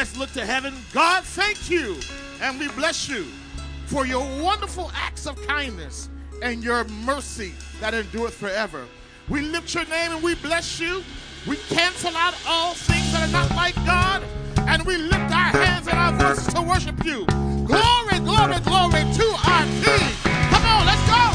Let's look to heaven. God, thank you, and we bless you for your wonderful acts of kindness and your mercy that endureth forever. We lift your name and we bless you. We cancel out all things that are not like God, and we lift our hands and our voices to worship you. Glory, glory, glory to our King. Come on, let's go.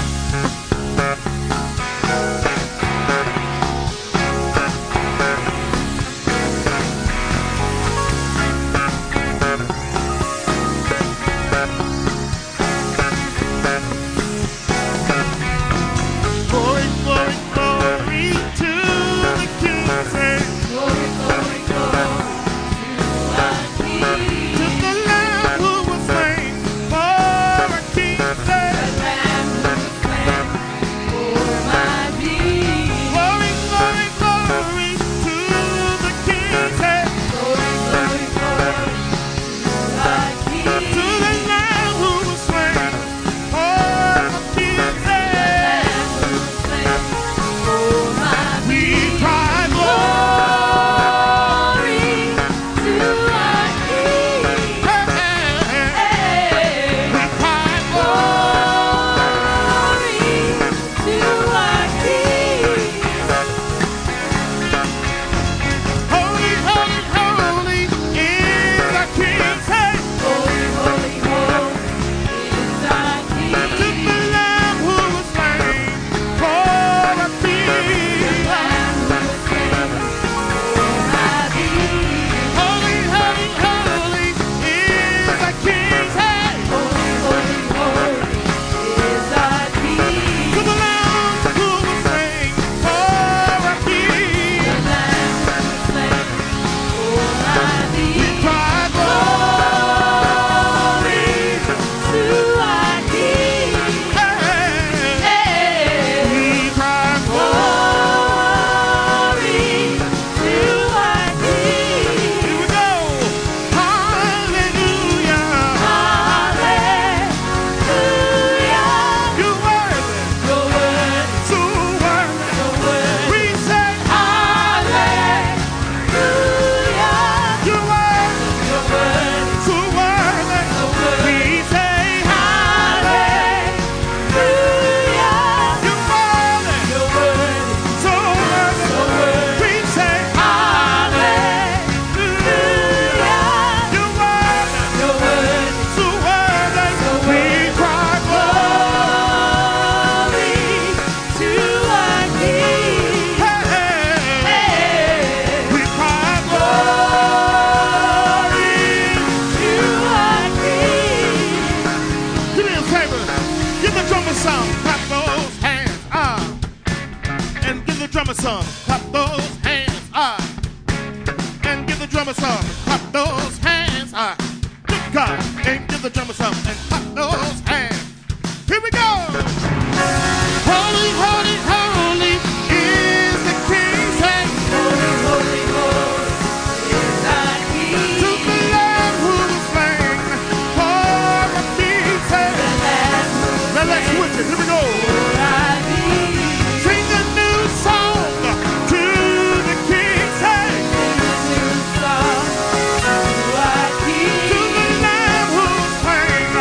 Drummer some, clap those hands, and give the drummer some, clap those hands, good God, and give the drummer some, and clap those hands. Here we go. Holy, holy, holy is the King. Say, holy, holy, holy is thy King. To the Lamb who was slain for a king. Say, now let's switch it. Here we go. King.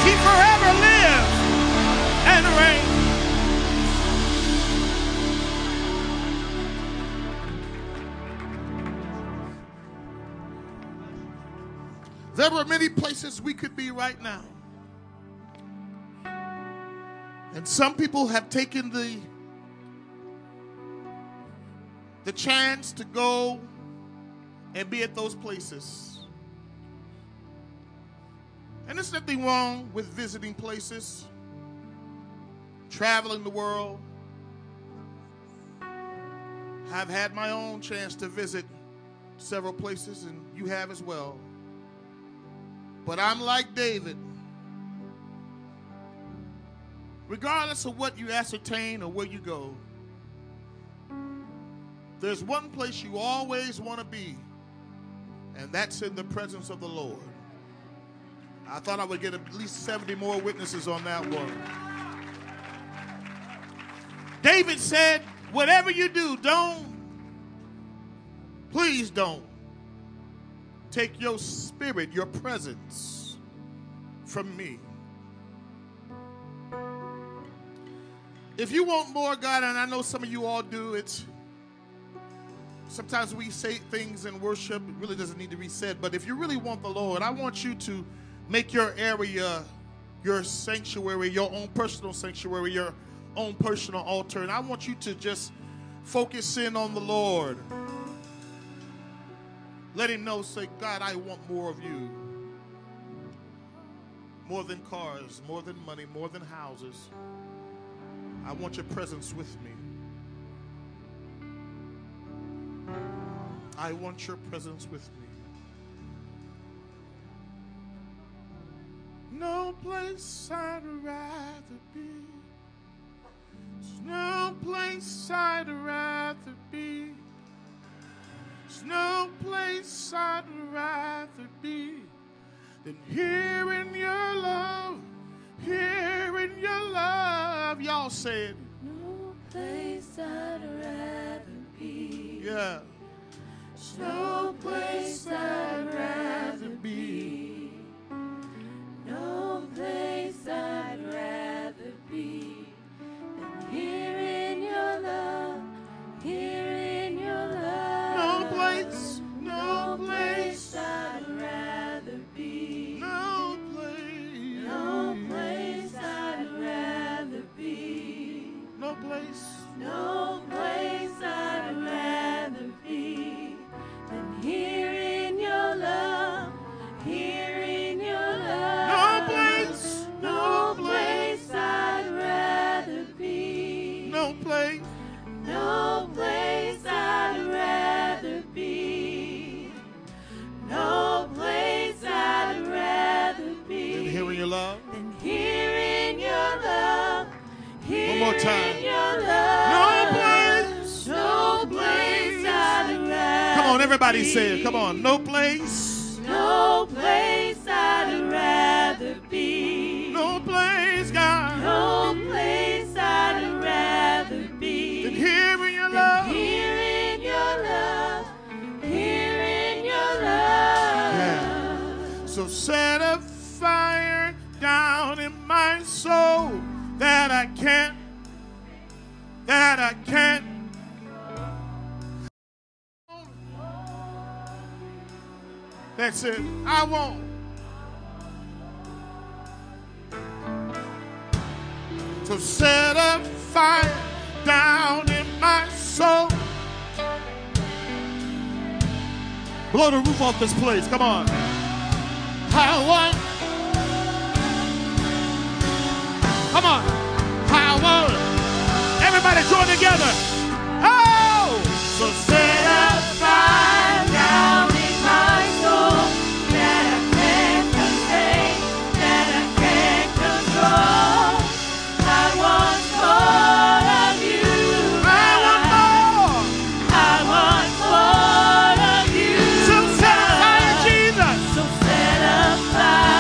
He forever lives and reigns. There were many places we could be right now. And some people have taken the chance to go and be at those places. And there's nothing wrong with visiting places, traveling the world. I've had my own chance to visit several places, and you have as well. But I'm like David. Regardless of what you ascertain or where you go, there's one place you always want to be, and that's in the presence of the Lord. I thought I would get at least 70 more witnesses on that one. David said, whatever you do, please don't take your spirit, your presence from me. If you want more, God, and I know some of you all do, sometimes we say things in worship, it really doesn't need to be said, but if you really want the Lord, I want you to make your area your sanctuary, your own personal sanctuary, your own personal altar, and I want you to just focus in on the Lord. Let him know, say, God, I want more of you. More than cars, more than money, more than houses. I want your presence with me. I want your presence with me. No place I'd rather be. There's no place I'd rather be. There's no place I'd rather be than here in your love. Here in your love, y'all said. No place I'd rather be. Yeah. No place I'd rather be. No place I'd rather be than here in your love. Here in your love. No place, no place I'd rather be. No place. No place I'd rather be. No place. No place I'd rather be than here in your love. Here in your love. No place. No place I'd rather be. No place. No place I'd rather be. No place I'd rather be And here in your love. than here in your love. Here One more time. in your love. No place. No place I'd rather Come on, everybody be. say it. Come on. No place. No place I'd rather be. No place, God. No place I'd rather be Than here in your than love. here in your love. Here in your love. Yeah. So set a fire down in my soul that I can't. That's it. I won't. So set a fire down in my soul. Blow the roof off this place. Come on. I want. Come on. I want. Everybody join together. Oh! So set a fire down in my soul That I can't contain, that I can't control. I want more of you. I want more. I want more of you. So set a fire, Jesus. So set a fire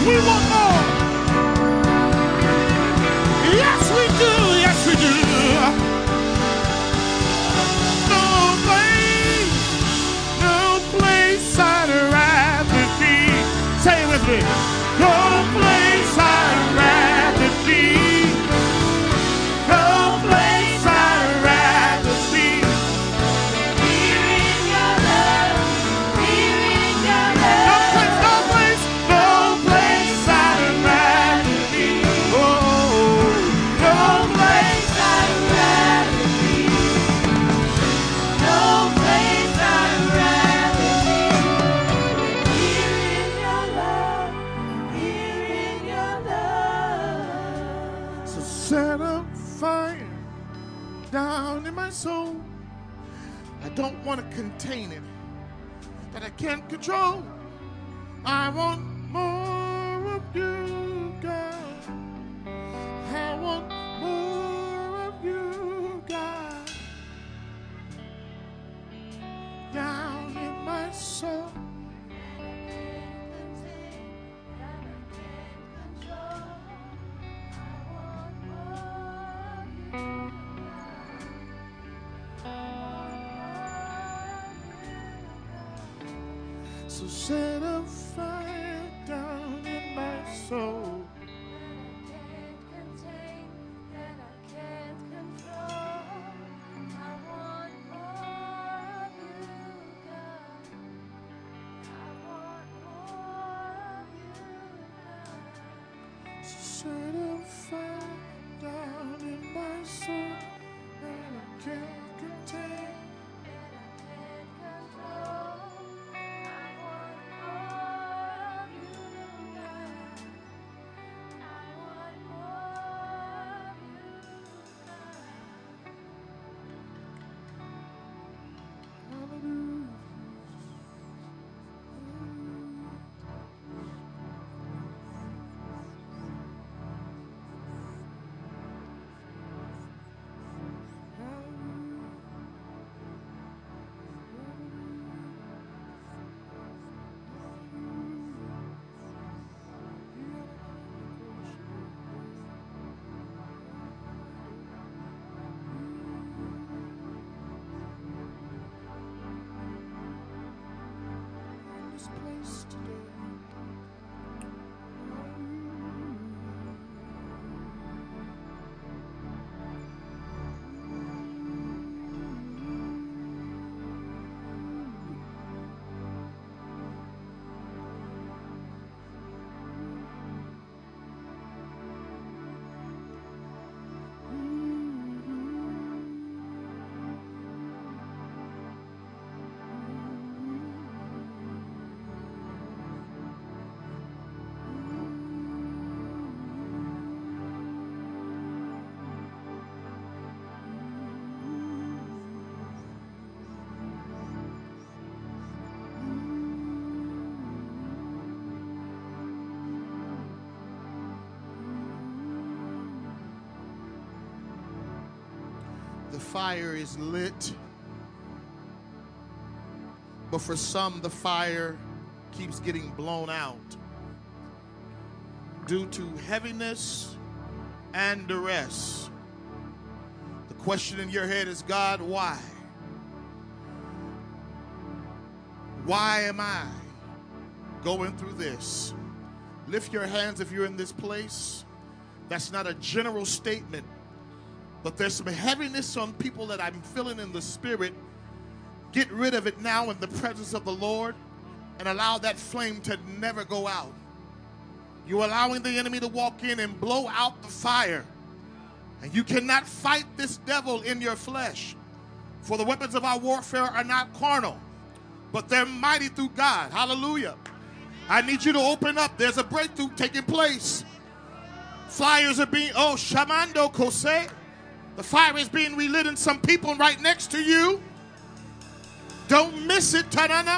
We want more. Yes, we do. Yes, we do. No place I'd rather be. Say it with me. No place I'd rather be. No place I'd rather be. Here in your love, here in your No love. place I'd rather be. Oh, no place. I'd rather be. No place I'd rather be. Here in your love, here in your love. So set a fire down in my soul. I don't want to contain it, that I can't control. I want more of you, God. I want more of you, God. Down in my soul. So set a fire down in my soul. So set a fire down in my soul that I can't contain. This place today. The fire is lit, but for some the fire keeps getting blown out due to heaviness and duress. The question in your head is, God, why? Why am I going through this? Lift your hands if you're in this place. That's not a general statement, but there's some heaviness on people that I'm feeling in the spirit. Get rid of it now in the presence of the Lord and allow that flame to never go out. You're allowing the enemy to walk in and blow out the fire. And you cannot fight this devil in your flesh. For the weapons of our warfare are not carnal, but they're mighty through God. Hallelujah. I need you to open up. There's a breakthrough taking place. Flyers are being, Shamando Kose. The fire is being relit in some people right next to you. Don't miss it.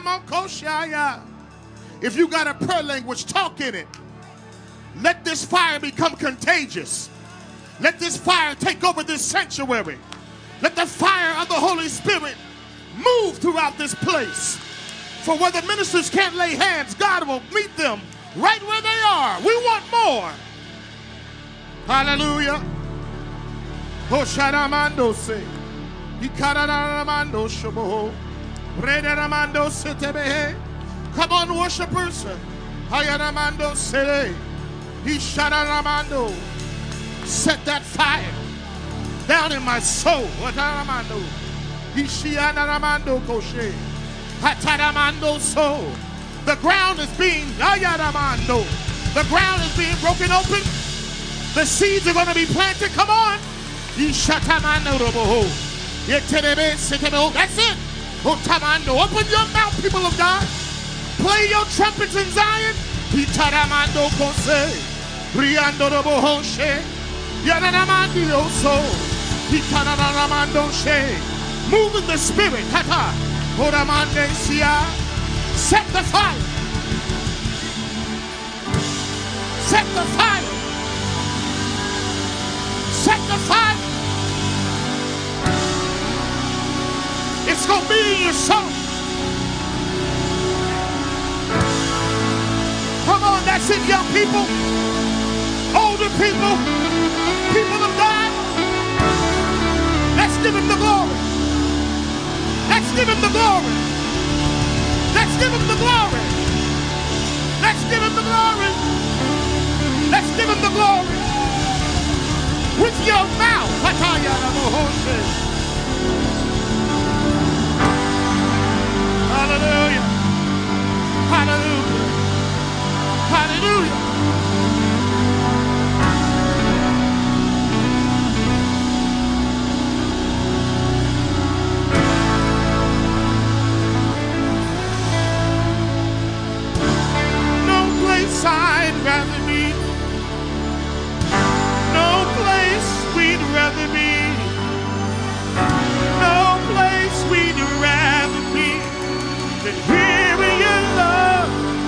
If you got a prayer language, talk in it. Let this fire become contagious. Let this fire take over this sanctuary. Let the fire of the Holy Spirit move throughout this place. For where the ministers can't lay hands, God will meet them right where they are. more. We want more. Hallelujah. Hosharamando se. Ikararamando shobo. Redaramando setebehe. Come on, worshipers. Hayaramando se. Ishararamando. Set that fire down in my soul. Hataramando. Ishianaramando koshe. Hataramando soul. The ground is being ayaramando. The ground is being broken open. The seeds are going to be planted. Come on. Ishatamando roboho. Yeterebe setebo. That's it. Otamando. Open your mouth, people of God. Play your trumpets in Zion. Itaramando kose. Riando roboho she. Yanaramando so. Itaramando she. Move in the spirit. Tata. Oramande siya. Set the fire. Set the fire. Set the fire. It's going to be in your soul. Come on, that's it, young people. Older people. People of God. Let's give him the glory. Let's give him the glory. Let's give him the glory. Let's give him the glory. Let's give him the glory. With your mouth. Hallelujah. Hallelujah. Hallelujah. I'd rather be. No place we'd rather be. No place we'd rather be than here in your love.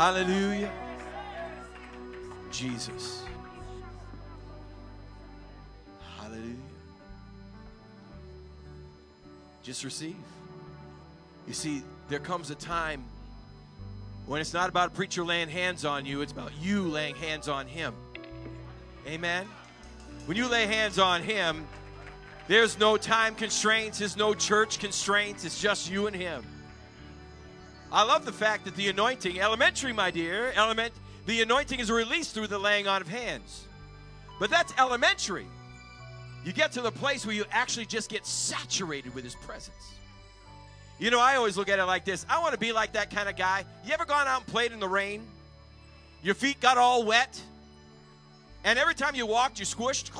Hallelujah. Jesus. Hallelujah. Just receive. You see, there comes a time when it's not about a preacher laying hands on you, it's about you laying hands on him. Amen? When you lay hands on him, there's no time constraints, there's no church constraints, it's just you and him. I love the fact that the anointing, elementary, my dear, the anointing is released through the laying on of hands. But that's elementary. You get to the place where you actually just get saturated with his presence. You know, I always look at it like this. I want to be like that kind of guy. You ever gone out and played in the rain? Your feet got all wet? And every time you walked, you squished?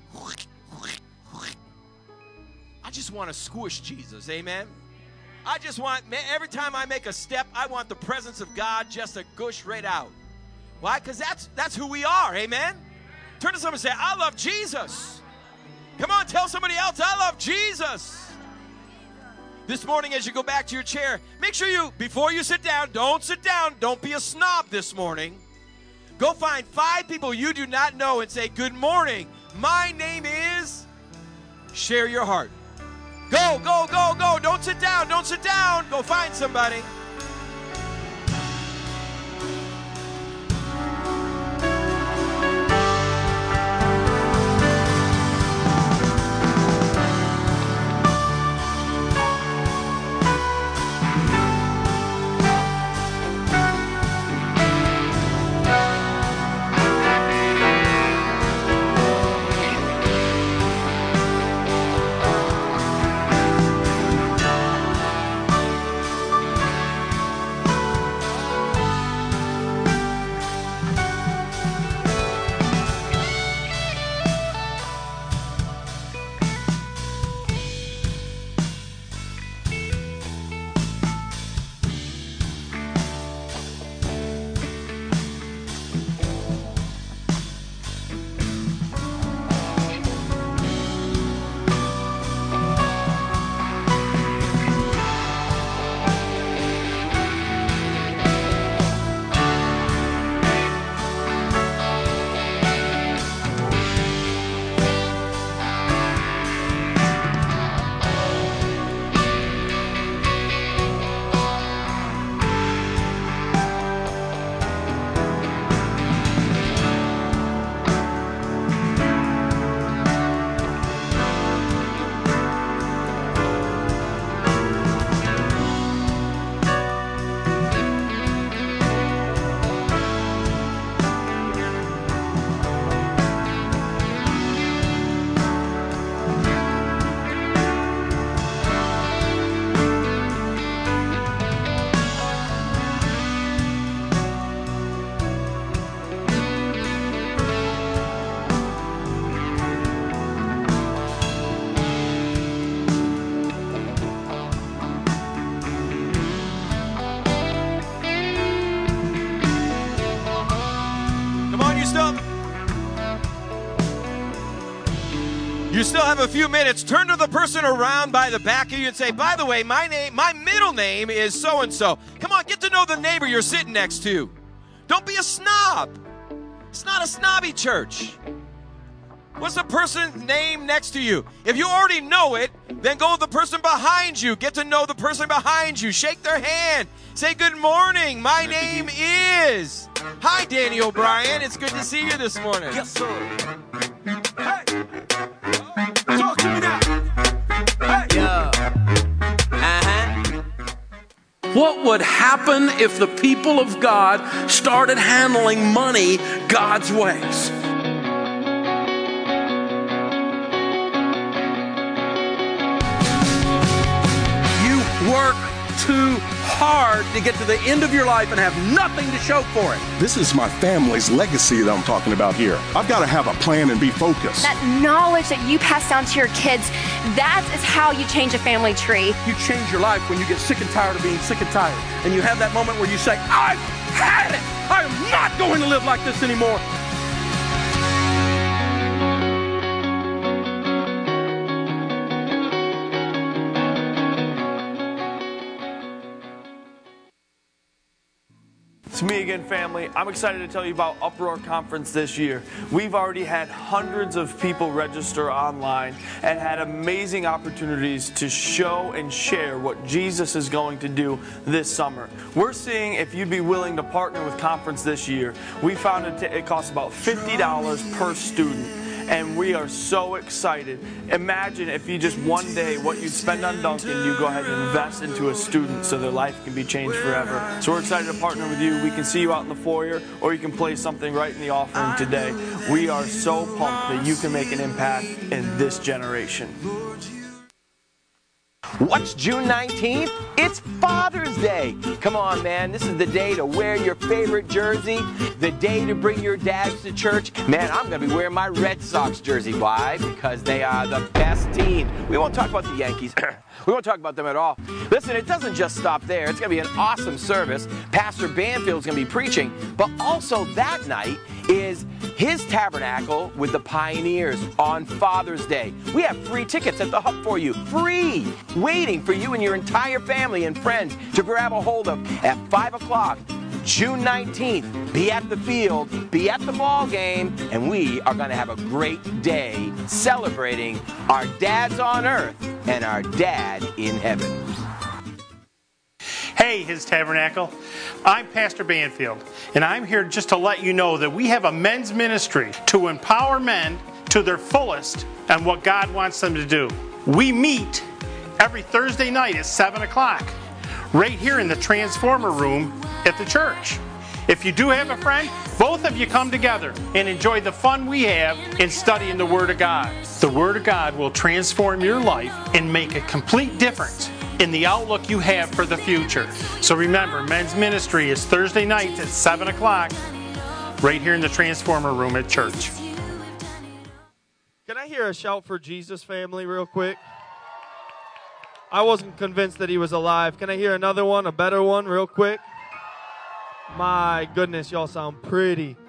I just want to squish Jesus, amen? I just want, every time I make a step, I want the presence of God just to gush right out. Why? Because that's who we are, amen? Turn to someone and say, I love Jesus. Come on, tell somebody else, I love Jesus. This morning as you go back to your chair, make sure you, before you sit down, don't be a snob this morning. Go find 5 people you do not know and say, good morning, my name is, share your heart. Go, go, go, go, don't sit down, go find somebody. You still have a few minutes. Turn to the person around by the back of you and say, by the way, my middle name is so-and-so. Come on, get to know the neighbor you're sitting next to. Don't be a snob. It's not a snobby church. What's the person's name next to you? If you already know it, then go to the person behind you. Get to know the person behind you. Shake their hand. Say, good morning. My name is. Hi, Danny O'Brien. It's good to see you this morning. Yes, sir. Hey. Talk to me now. Hey. Yeah. What would happen if the people of God started handling money God's ways? You work too hard to get to the end of your life and have nothing to show for it. This is my family's legacy that I'm talking about here. I've got to have a plan and be focused. That knowledge that you pass down to your kids, that is how you change a family tree. You change your life when you get sick and tired of being sick and tired. And you have that moment where you say, I've had it. I'm not going to live like this anymore. It's me again, family. I'm excited to tell you about Uproar Conference this year. We've already had hundreds of people register online and had amazing opportunities to show and share what Jesus is going to do this summer. We're seeing if you'd be willing to partner with Conference this year. We found it costs about $50 per student. And we are so excited. Imagine if you just one day what you'd spend on Duncan, you go ahead and invest into a student so their life can be changed forever. So we're excited to partner with you. We can see you out in the foyer, or you can play something right in the offering today. We are so pumped that you can make an impact in this generation. What's June 19th? It's Father's Day. Come on, man. This is the day to wear your favorite jersey, the day to bring your dads to church. Man, I'm going to be wearing my Red Sox jersey. Why? Because they are the best team. We won't talk about the Yankees. We won't talk about them at all. Listen, it doesn't just stop there. It's going to be an awesome service. Pastor Banfield's going to be preaching. But also that night is his tabernacle with the Pioneers on Father's Day. We have free tickets at the hub for you. Free! Waiting for you and your entire family and friends to grab a hold of at 5 o'clock. June 19th, be at the field, be at the ball game, and we are going to have a great day celebrating our dads on earth and our dad in heaven. Hey, His Tabernacle. I'm Pastor Banfield, and I'm here just to let you know that we have a men's ministry to empower men to their fullest and what God wants them to do. We meet every Thursday night at 7 o'clock, right here in the Transformer Room at the church. If you do have a friend, both of you come together and enjoy the fun we have in studying the Word of God. The Word of God will transform your life and make a complete difference in the outlook you have for the future. So remember, men's ministry is Thursday nights at 7 o'clock, right here in the Transformer Room at church. Can I hear a shout for Jesus, family, real quick? I wasn't convinced that he was alive. Can I hear another one, a better one, real quick? My goodness, y'all sound pretty.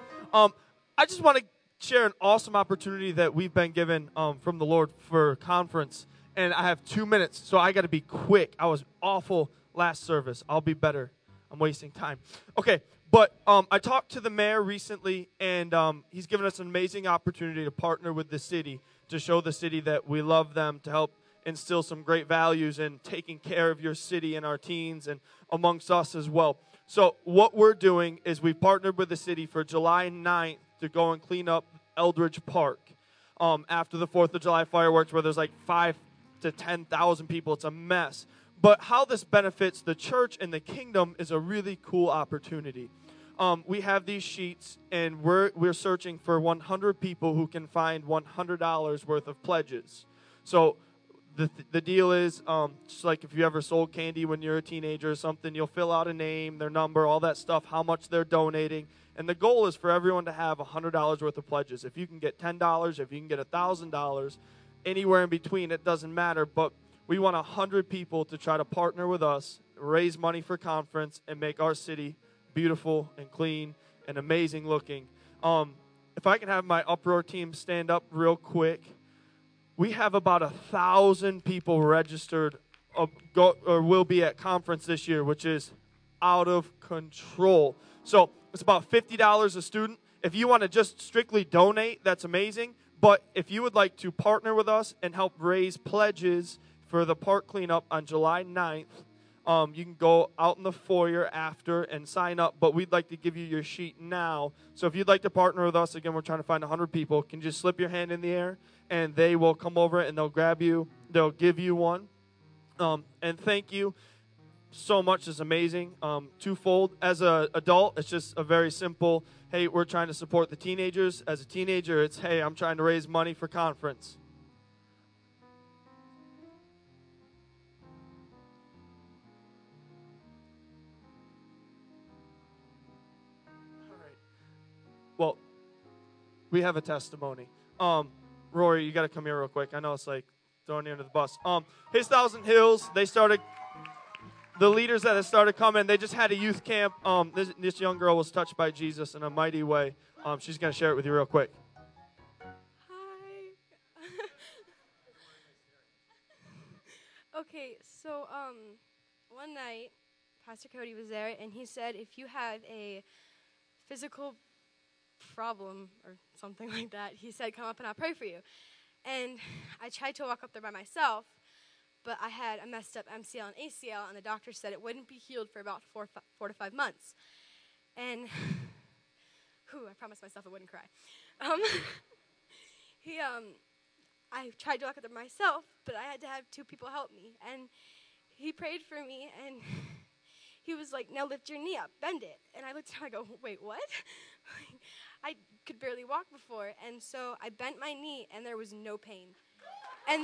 I just want to share an awesome opportunity that we've been given from the Lord for conference. And I have 2 minutes, so I got to be quick. I was awful last service. I'll be better. I'm wasting time. Okay, but I talked to the mayor recently, and he's given us an amazing opportunity to partner with the city to show the city that we love them, to help instill some great values in taking care of your city and our teens and amongst us as well. So what we're doing is we partnered with the city for July 9th to go and clean up Eldridge Park after the 4th of July fireworks, where there's like 5,000 to 10,000 people. It's a mess. But how this benefits the church and the kingdom is a really cool opportunity. We have these sheets, and we're searching for 100 people who can find $100 worth of pledges. So the deal is, just like if you ever sold candy when you're a teenager or something, you'll fill out a name, their number, all that stuff, how much they're donating. And the goal is for everyone to have $100 worth of pledges. If you can get $10, if you can get $1,000, anywhere in between, it doesn't matter. But we want 100 people to try to partner with us, raise money for conference, and make our city beautiful and clean and amazing looking. If I can have my Uproar team stand up real quick. We have about 1,000 people registered or will be at conference this year, which is out of control. So it's about $50 a student. If you want to just strictly donate, that's amazing. But if you would like to partner with us and help raise pledges for the park cleanup on July 9th, you can go out in the foyer after and sign up. But we'd like to give you your sheet now. So if you'd like to partner with us, again, we're trying to find 100 people. Can you just slip your hand in the air, and they will come over and they'll grab you. They'll give you one. And thank you so much. It's amazing. Twofold. As an adult, it's just a very simple, hey, we're trying to support the teenagers. As a teenager, it's, hey, I'm trying to raise money for conference. All right. Well, we have a testimony. Rory, you got to come here real quick. I know it's like throwing you under the bus. His Thousand Hills, they started, the leaders that have started coming, they just had a youth camp. This young girl was touched by Jesus in a mighty way. She's going to share it with you real quick. Hi. Okay, so one night Pastor Cody was there, and he said, if you have a physical problem or something like that, he said, come up and I'll pray for you. And I tried to walk up there by myself, but I had a messed up MCL and ACL, and the doctor said it wouldn't be healed for about 4 to 5 months. And, I promised myself I wouldn't cry. I tried to walk up there myself, but I had to have 2 people help me. And he prayed for me, and he was like, now lift your knee up, bend it. And I looked at him, I go, wait, what? I could barely walk before. And so I bent my knee, and there was no pain. And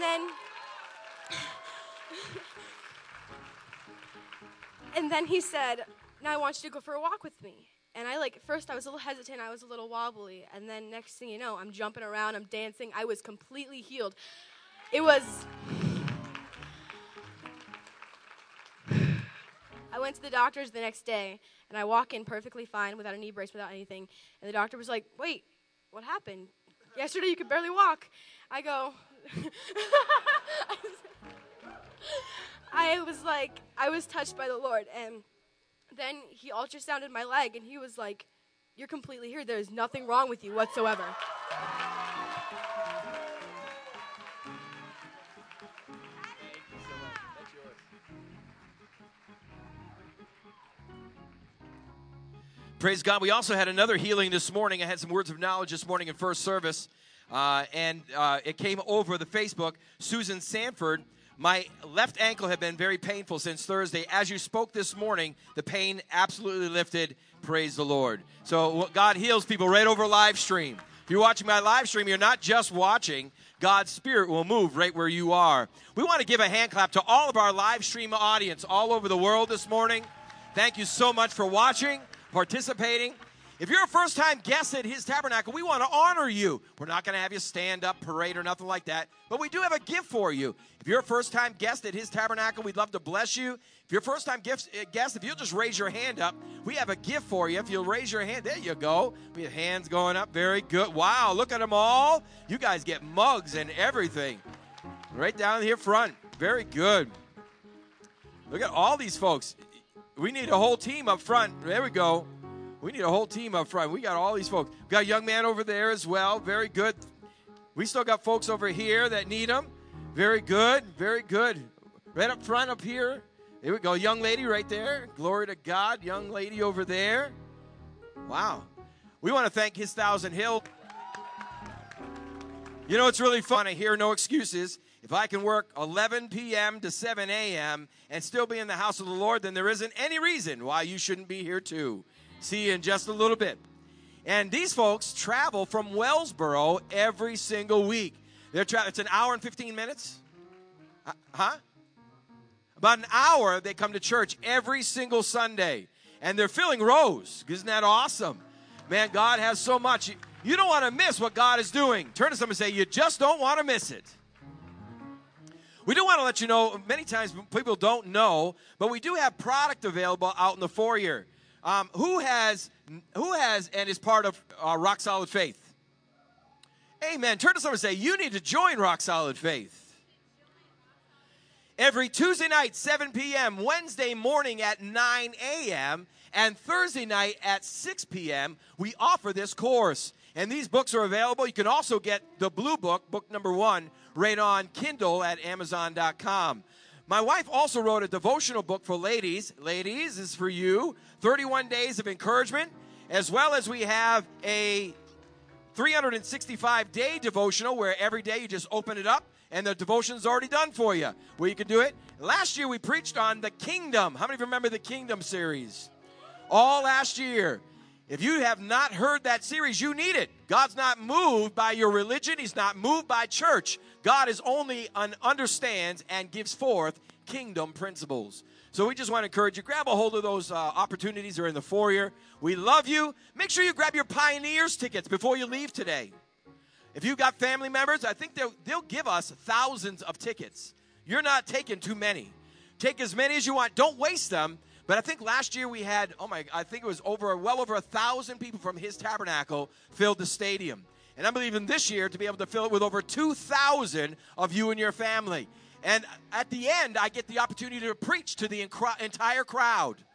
then he said, now I want you to go for a walk with me. And at first I was a little hesitant, I was a little wobbly, and then next thing you know, I'm jumping around, I'm dancing, I was completely healed. I went to the doctor's the next day, and I walk in perfectly fine, without a knee brace, without anything, and the doctor was like, wait, what happened? Yesterday you could barely walk. I go, I was touched by the Lord, and then he ultrasounded my leg, and he was like, you're completely healed. There is nothing wrong with you whatsoever. Praise God. We also had another healing this morning. I had some words of knowledge this morning in first service, and it came over the Facebook. Susan Sanford, my left ankle had been very painful since Thursday. As you spoke this morning, the pain absolutely lifted. Praise the Lord. So God heals people right over live stream. If you're watching my live stream, you're not just watching. God's Spirit will move right where you are. We want to give a hand clap to all of our live stream audience all over the world this morning. Thank you so much for watching, participating. If you're a first-time guest at His Tabernacle, we want to honor you. We're not going to have you stand up, parade, or nothing like that, but we do have a gift for you. If you're a first-time guest at His Tabernacle, we'd love to bless you. If you're a first-time guest, if you'll just raise your hand up, we have a gift for you. If you'll raise your hand, there you go. We have hands going up. Very good. Wow, look at them all. You guys get mugs and everything. Right down here front. Very good. Look at all these folks. We need a whole team up front. There we go. We need a whole team up front. We got all these folks. We got a young man over there as well. Very good. We still got folks over here that need them. Very good. Very good. Right up front up here. There we go. Young lady right there. Glory to God. Young lady over there. Wow. We want to thank His Thousand Hill. You know, it's really fun. I hear no excuses. If I can work 11 p.m. to 7 a.m. and still be in the house of the Lord, then there isn't any reason why you shouldn't be here too. See you in just a little bit. And these folks travel from Wellsboro every single week. It's an hour and 15 minutes. About an hour they come to church every single Sunday. And they're filling rows. Isn't that awesome? Man, God has so much. You don't want to miss what God is doing. Turn to someone and say, you just don't want to miss it. We do want to let you know, many times people don't know, but we do have product available out in the foyer. Who has and is part of Rock Solid Faith? Amen. Turn to someone and say, you need to join Rock Solid Faith. Every Tuesday night, 7 p.m., Wednesday morning at 9 a.m., and Thursday night at 6 p.m., we offer this course. And these books are available. You can also get the blue book, book number 1, right on Kindle at Amazon.com. My wife also wrote a devotional book for ladies. Ladies, this is for you. 31 Days of Encouragement, as well as we have a 365-day devotional where every day you just open it up and the devotion's already done for you, where you can do it. Last year we preached on the Kingdom. How many of you remember the Kingdom series? All last year. If you have not heard that series, you need it. God's not moved by your religion. He's not moved by church. God is only understands and gives forth kingdom principles. So we just want to encourage you, grab a hold of those opportunities. They're in the foyer. We love you. Make sure you grab your Pioneers tickets before you leave today. If you've got family members, I think they'll give us thousands of tickets. You're not taking too many. Take as many as you want. Don't waste them. But I think last year we had, I think it was well over 1,000 people from His Tabernacle filled the stadium. And I'm believing this year to be able to fill it with over 2,000 of you and your family. And at the end, I get the opportunity to preach to the entire crowd.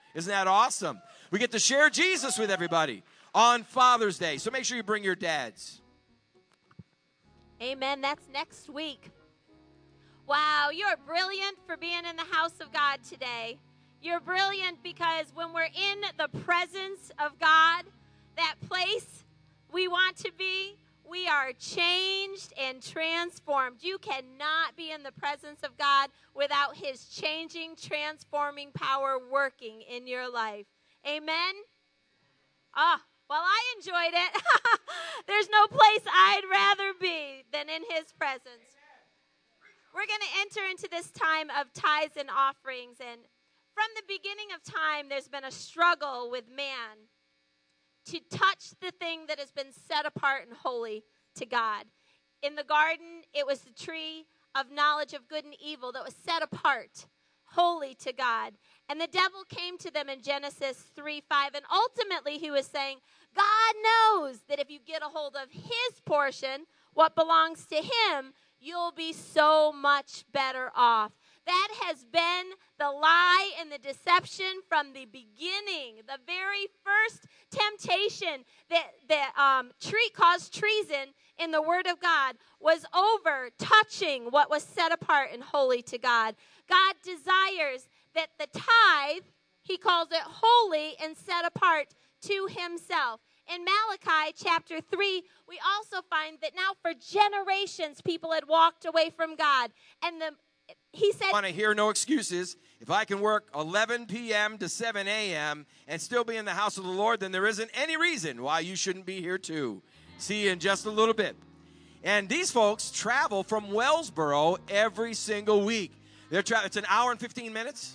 Isn't that awesome? We get to share Jesus with everybody on Father's Day. So make sure you bring your dads. Amen. That's next week. Wow, you're brilliant for being in the house of God today. You're brilliant because when we're in the presence of God, that place we want to be, we are changed and transformed. You cannot be in the presence of God without his changing, transforming power working in your life. Amen? Well, I enjoyed it. There's no place I'd rather be than in his presence. We're going to enter into this time of tithes and offerings. And from the beginning of time, there's been a struggle with man to touch the thing that has been set apart and holy to God. In the garden, it was the tree of knowledge of good and evil that was set apart, holy to God. And the devil came to them in Genesis 3:5, and ultimately he was saying, God knows that if you get a hold of his portion, what belongs to him, you'll be so much better off. That has been the lie and the deception from the beginning. The very first temptation that caused treason in the Word of God was over touching what was set apart and holy to God. God desires that the tithe, he calls it holy and set apart to himself. In Malachi chapter 3, we also find that now for generations people had walked away from God. And he said, I want to hear no excuses. If I can work 11 p.m. to 7 a.m. and still be in the house of the Lord, then there isn't any reason why you shouldn't be here too. See you in just a little bit. And these folks travel from Wellsboro every single week. It's an hour and 15 minutes.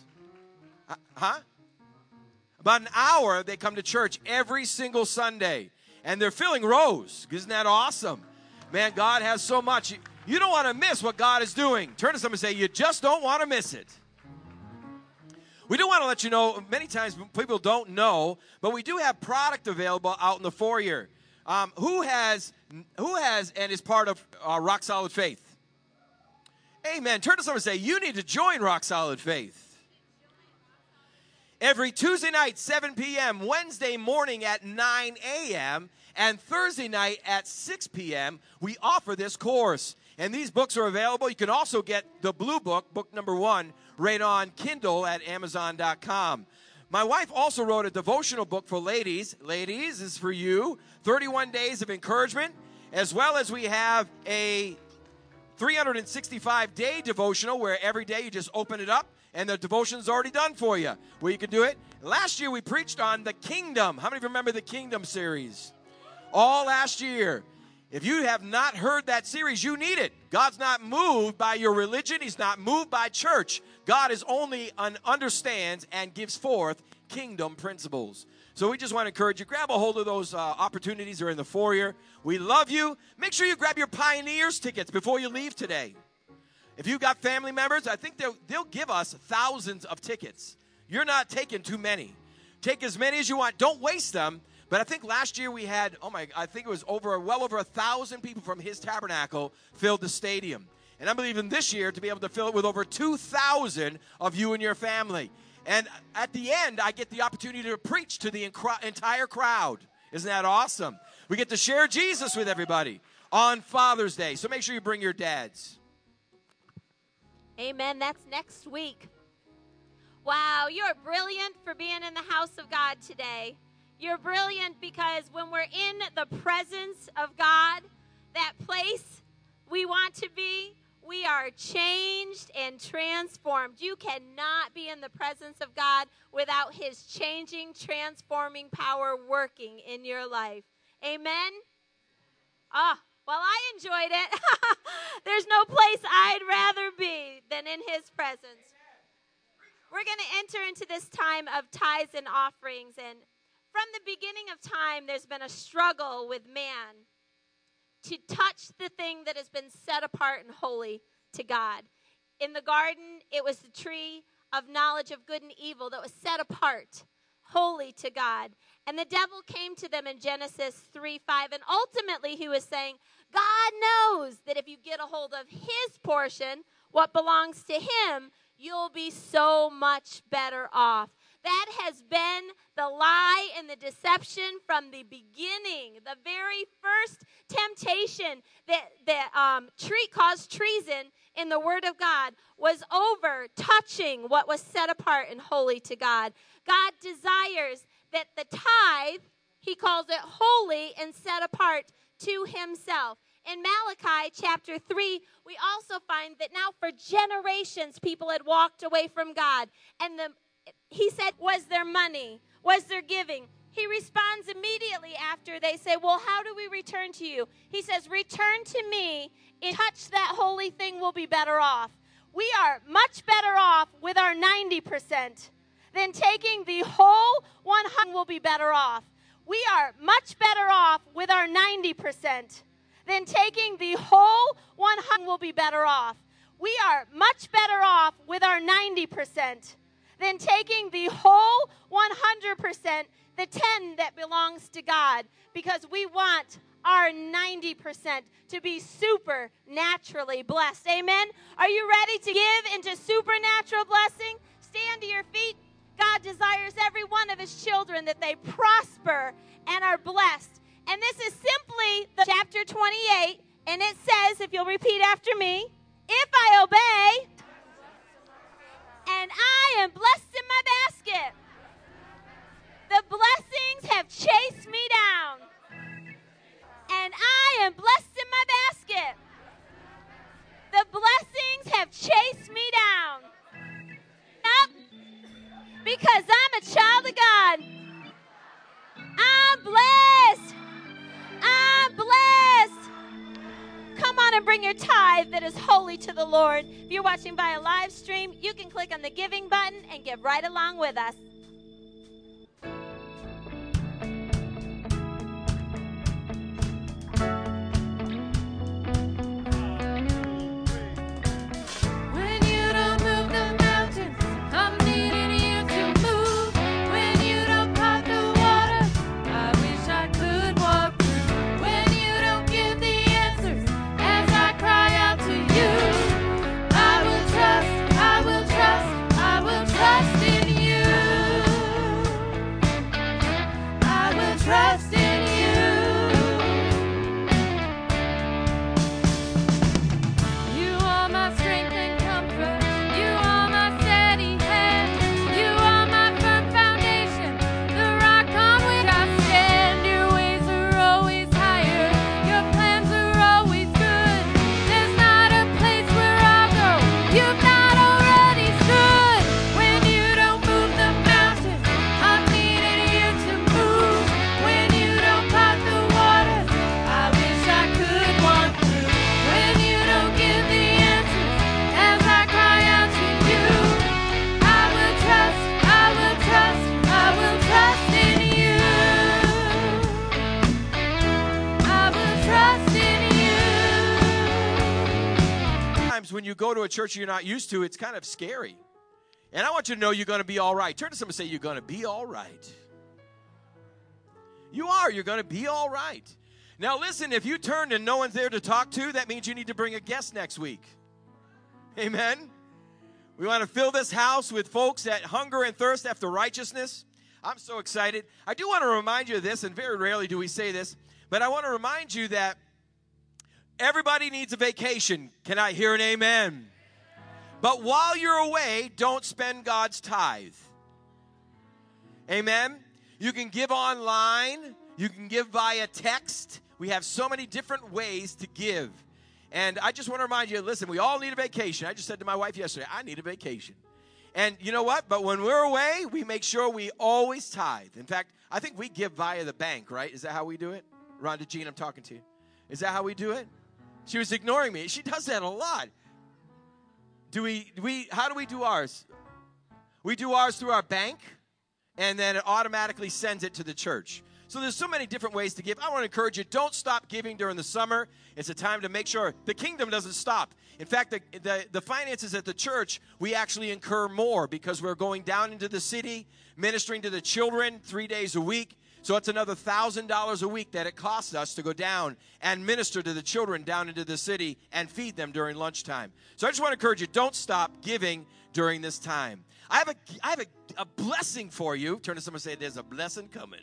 About an hour, they come to church every single Sunday. And they're filling rows. Isn't that awesome? Man, God has so much. You don't want to miss what God is doing. Turn to someone and say, you just don't want to miss it. We do want to let you know, many times people don't know, but we do have product available out in the foyer. Who has and is part of Rock Solid Faith? Amen. Turn to someone and say, you need to join Rock Solid Faith. Every Tuesday night, 7 p.m., Wednesday morning at 9 a.m., and Thursday night at 6 p.m., we offer this course. And these books are available. You can also get the blue book, book number 1, right on Kindle at Amazon.com. My wife also wrote a devotional book for ladies. Ladies, this is for you. 31 Days of Encouragement, as well as we have a 365-day devotional where every day you just open it up and the devotion's already done for you, where you can do it. Last year we preached on the kingdom. How many of you remember the kingdom series? All last year. If you have not heard that series, you need it. God's not moved by your religion. He's not moved by church. God is only understands and gives forth kingdom principles. So we just want to encourage you, grab a hold of those opportunities. They're in the foyer. We love you. Make sure you grab your Pioneers tickets before you leave today. If you've got family members, I think they'll give us thousands of tickets. You're not taking too many. Take as many as you want. Don't waste them. But I think last year we had, I think it was well over 1,000 people from his tabernacle filled the stadium. And I'm believing this year to be able to fill it with over 2,000 of you and your family. And at the end, I get the opportunity to preach to the entire crowd. Isn't that awesome? We get to share Jesus with everybody on Father's Day. So make sure you bring your dads. Amen. That's next week. Wow, you're brilliant for being in the house of God today. You're brilliant because when we're in the presence of God, that place we want to be, we are changed and transformed. You cannot be in the presence of God without his changing, transforming power working in your life. Amen? Well, I enjoyed it. There's no place I'd rather be than in his presence. We're going to enter into this time of tithes and offerings. And from the beginning of time, there's been a struggle with man to touch the thing that has been set apart and holy to God. In the garden, it was the tree of knowledge of good and evil that was set apart, holy to God. And the devil came to them in Genesis 3:5, and ultimately he was saying, God knows that if you get a hold of his portion, what belongs to him, you'll be so much better off. That has been the lie and the deception from the beginning. The very first temptation that caused treason in the Word of God was over touching what was set apart and holy to God. God desires that the tithe, he calls it holy and set apart to himself. In Malachi chapter 3, we also find that now for generations people had walked away from God. And he said, was there money? Was there giving? He responds immediately after they say, well, how do we return to you? He says, return to me and touch that holy thing, we'll be better off. We are much better off with our 90% than taking the whole 100 will be better off. We are much better off with our 90% than taking the whole 100 will be better off. We are much better off with our 90% than taking the whole 100%, the 10 that belongs to God, because we want our 90% to be supernaturally blessed. Amen? Are you ready to give into supernatural blessing? Stand to your feet. God desires every one of his children that they prosper and are blessed. And this is simply the chapter 28, and it says, if you'll repeat after me, if I obey, and I am blessed in my basket, the blessings have chased me down, and I am blessed in my basket. The blessings have chased me down. Up, because I'm a child of God. I'm blessed. I'm blessed. Come on and bring your tithe that is holy to the Lord. If you're watching via live stream, you can click on the giving button and give right along with us. Trust in you. You are my strength and comfort. You are my steady hand. You are my firm foundation, the rock on which I stand. Your ways are always higher. Your plans are always good. There's not a place where I'll go you've not already stood. When you don't move the mountains, I'm needing you to move. When you don't part the waters, I wish I could walk through. When you don't give the answers, as I cry out to you, I will trust, I will trust, I will trust in you. I will trust in you. Sometimes when you go to a church you're not used to, it's kind of scary. And I want you to know you're going to be all right. Turn to someone and say, you're going to be all right. You are. You're going to be all right. Now listen, if you turned and no one's there to talk to, that means you need to bring a guest next week. Amen? We want to fill this house with folks that hunger and thirst after righteousness. I'm so excited. I do want to remind you of this, and very rarely do we say this, but I want to remind you that everybody needs a vacation. Can I hear an amen? But while you're away, don't spend God's tithe. Amen? You can give online. You can give via text. We have so many different ways to give. And I just want to remind you, listen, we all need a vacation. I just said to my wife yesterday, I need a vacation. And you know what? But when we're away, we make sure we always tithe. In fact, I think we give via the bank, right? Is that how we do it? Rhonda Jean, I'm talking to you. Is that how we do it? She was ignoring me. She does that a lot. How do we do ours? We do ours through our bank, and then it automatically sends it to the church. So there's so many different ways to give. I want to encourage you, don't stop giving during the summer. It's a time to make sure the kingdom doesn't stop. In fact, the finances at the church, we actually incur more because we're going down into the city, ministering to the children 3 days a week. So it's another $1,000 a week that it costs us to go down and minister to the children down into the city and feed them during lunchtime. So I just want to encourage you, don't stop giving during this time. I have a blessing for you. Turn to someone and say, there's a blessing coming.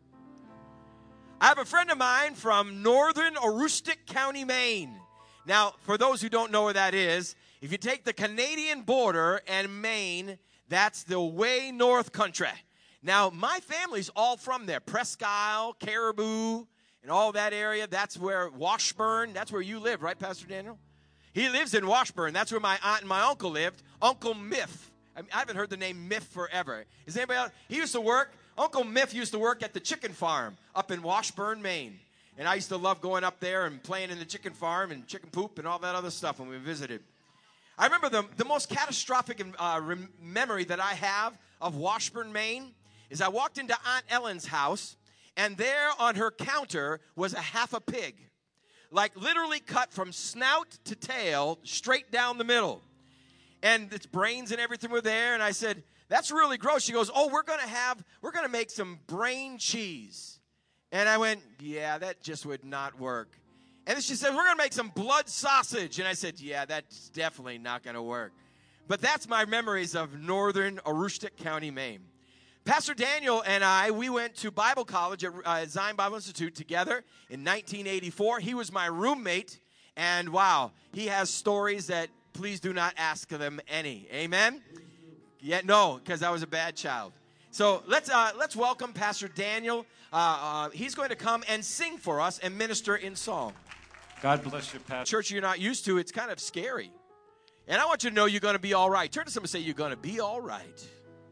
I have a friend of mine from northern Aroostook County, Maine. Now, for those who don't know where that is, if you take the Canadian border and Maine, that's the way north country. Now, my family's all from there. Presque Isle, Caribou, and all that area. That's where Washburn, that's where you live, right, Pastor Daniel? He lives in Washburn. That's where my aunt and my uncle lived. Uncle Miff. I haven't heard the name Miff forever. Is anybody else? He used to work, Uncle Miff used to work at the chicken farm up in Washburn, Maine. And I used to love going up there and playing in the chicken farm and chicken poop and all that other stuff when we visited. I remember the most catastrophic memory that I have of Washburn, Maine, is I walked into Aunt Ellen's house, and there on her counter was a half a pig. Like literally cut from snout to tail, straight down the middle. And its brains and everything were there, and I said, that's really gross. She goes, oh, we're gonna make some brain cheese. And I went, yeah, that just would not work. And then she said, we're going to make some blood sausage. And I said, yeah, that's definitely not going to work. But that's my memories of northern Aroostook County, Maine. Pastor Daniel and I, we went to Bible college at Zion Bible Institute together in 1984. He was my roommate. And wow, he has stories that please do not ask them any. Amen? Yeah, no, because I was a bad child. So let's welcome Pastor Daniel. He's going to come and sing for us and minister in song. God bless you, Pastor. Church you're not used to, it's kind of scary. And I want you to know you're going to be all right. Turn to someone and say, you're going to be all right.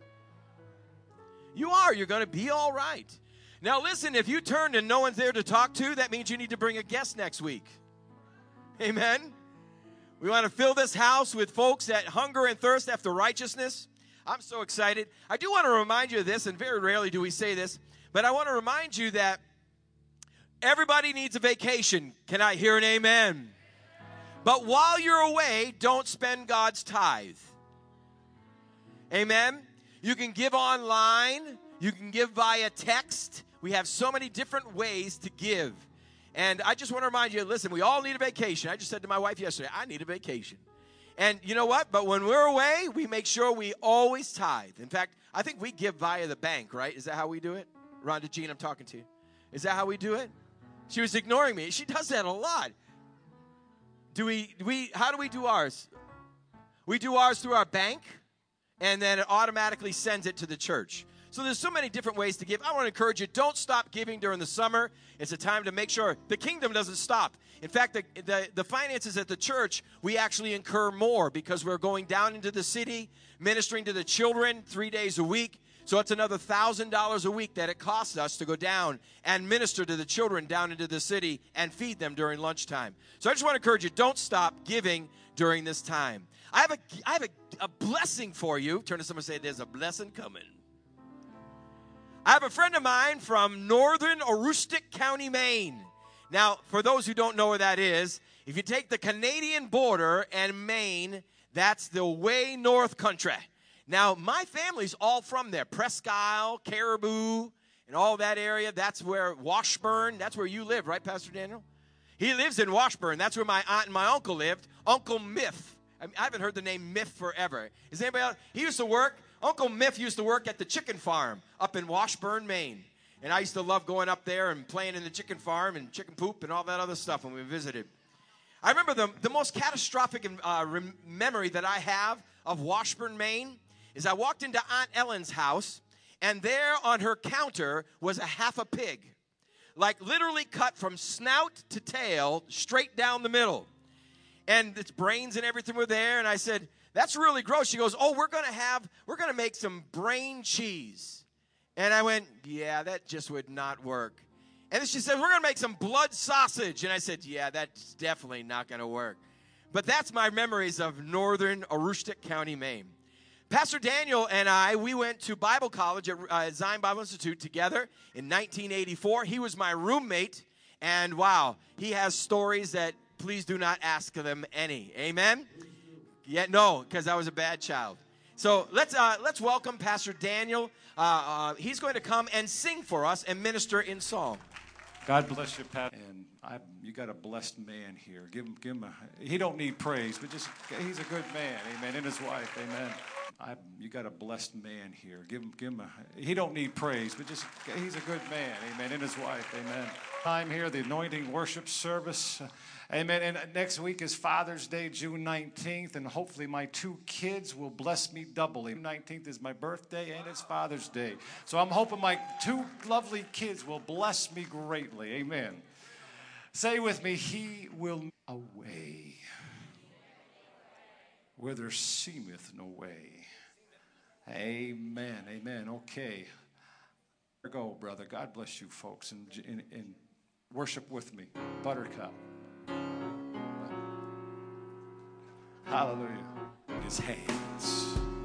You are. You're going to be all right. Now listen, if you turn and no one's there to talk to, that means you need to bring a guest next week. Amen? We want to fill this house with folks that hunger and thirst after righteousness. I'm so excited. I do want to remind you of this, and very rarely do we say this, but I want to remind you that everybody needs a vacation. Can I hear an amen? But while you're away, don't spend God's tithe. Amen? You can give online. You can give via text. We have so many different ways to give. And I just want to remind you, listen, we all need a vacation. I just said to my wife yesterday, I need a vacation. And you know what? But when we're away, we make sure we always tithe. In fact, I think we give via the bank, right? Is that how we do it? Rhonda Jean, I'm talking to you. Is that how we do it? She was ignoring me. She does that a lot. How do we do ours? We do ours through our bank, and then it automatically sends it to the church. So there's so many different ways to give. I want to encourage you, don't stop giving during the summer. It's a time to make sure the kingdom doesn't stop. In fact, the finances at the church, we actually incur more because we're going down into the city, ministering to the children 3 days a week. So it's another $1,000 a week that it costs us to go down and minister to the children down into the city and feed them during lunchtime. So I just want to encourage you, don't stop giving during this time. I have a blessing for you. Turn to someone and say, there's a blessing coming. I have a friend of mine from northern Aroostook County, Maine. Now, for those who don't know where that is, if you take the Canadian border and Maine, that's the way north country. Now, my family's all from there. Presque Isle, Caribou, and all that area. That's where Washburn, that's where you live, right, Pastor Daniel? He lives in Washburn. That's where my aunt and my uncle lived. Uncle Miff. I haven't heard the name Miff forever. Is anybody else? He used to work, Uncle Miff used to work at the chicken farm up in Washburn, Maine. And I used to love going up there and playing in the chicken farm and chicken poop and all that other stuff when we visited. I remember the most catastrophic memory that I have of Washburn, Maine, is I walked into Aunt Ellen's house, and there on her counter was a half a pig. Like literally cut from snout to tail, straight down the middle. And its brains and everything were there, and I said, that's really gross. She goes, oh, we're going to make some brain cheese. And I went, yeah, that just would not work. And then she said, we're going to make some blood sausage. And I said, yeah, that's definitely not going to work. But that's my memories of northern Aroostook County, Maine. Pastor Daniel and I, we went to Bible college at Zion Bible Institute together in 1984. He was my roommate. And wow, he has stories that please do not ask them any. Amen? Yeah, no, because I was a bad child. So let's welcome Pastor Daniel. He's going to come and sing for us and minister in song. God bless you, Pastor. And You got a blessed man here. Give him he don't need praise, but just, he's a good man, amen, and his wife, amen. You got a blessed man here. Give him he don't need praise, but just, he's a good man, amen, and his wife, amen. Time here, the anointing worship service, amen. And next week is Father's Day, June 19th, and hopefully my 2 kids will bless me doubly. 19th is my birthday, and it's Father's Day. So I'm hoping my 2 lovely kids will bless me greatly, amen. Say with me, he will away where there seemeth no way. Amen, amen. Okay. There go, brother. God bless you folks. And worship with me. Buttercup. Hallelujah. His hands.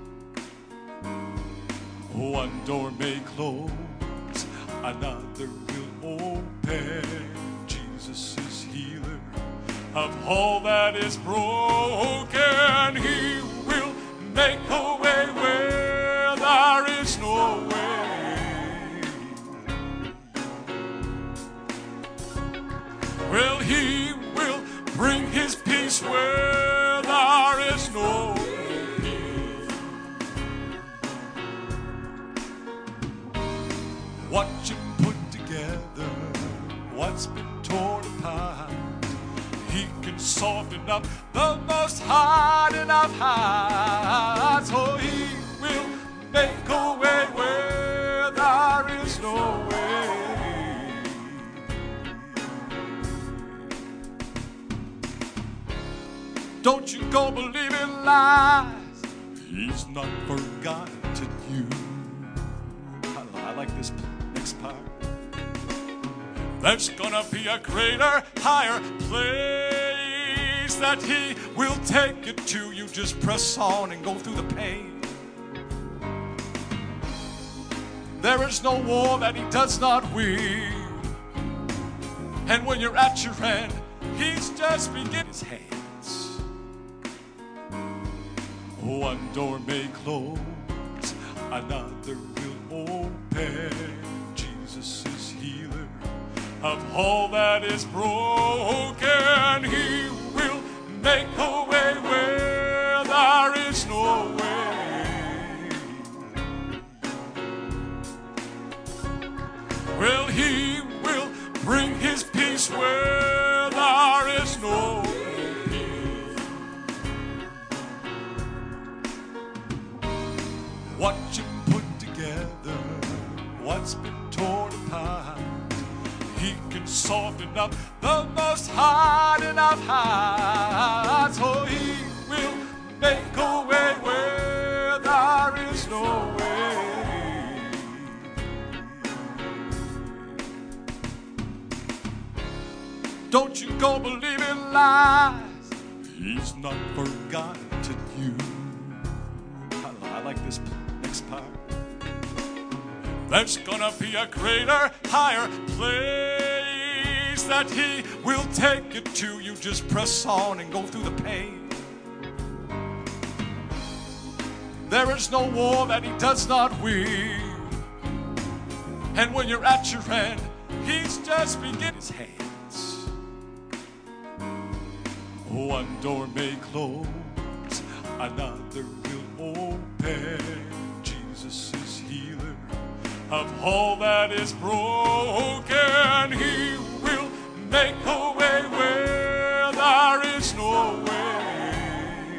One door may close, another will open. Jesus is healer of all that is broken. He will make a way where there is no way. Well, he will bring his peace where there is no peace. Watch him put together what's been torn apart. He can soften up the most hardened of hearts. Oh, he will make a way where there is no way. Don't you go believing lies. He's not forgotten you. I like this next part. There's gonna be a greater, higher place that he will take it to. You just press on and go through the pain. There is no war that he does not win. And when you're at your end, he's just beginning his hands. One door may close, another will open. Jesus is healer of all that is broken. He will make a way where there is no way. Well, he will bring his peace where there is no peace. Watch him put together what's been torn apart. He can soften up the most hardened of hearts. Oh, he will make a way where there is no way. Don't you go believing lies. He's not forgotten you. I like this next part. There's gonna be a greater, higher place that he will take it to. You just press on and go through the pain. There is no war that he does not win. And when you're at your end, he's just beginning his hands. One door may close, another will open. Jesus is healer of all that is broken. He will make a way where there is no way.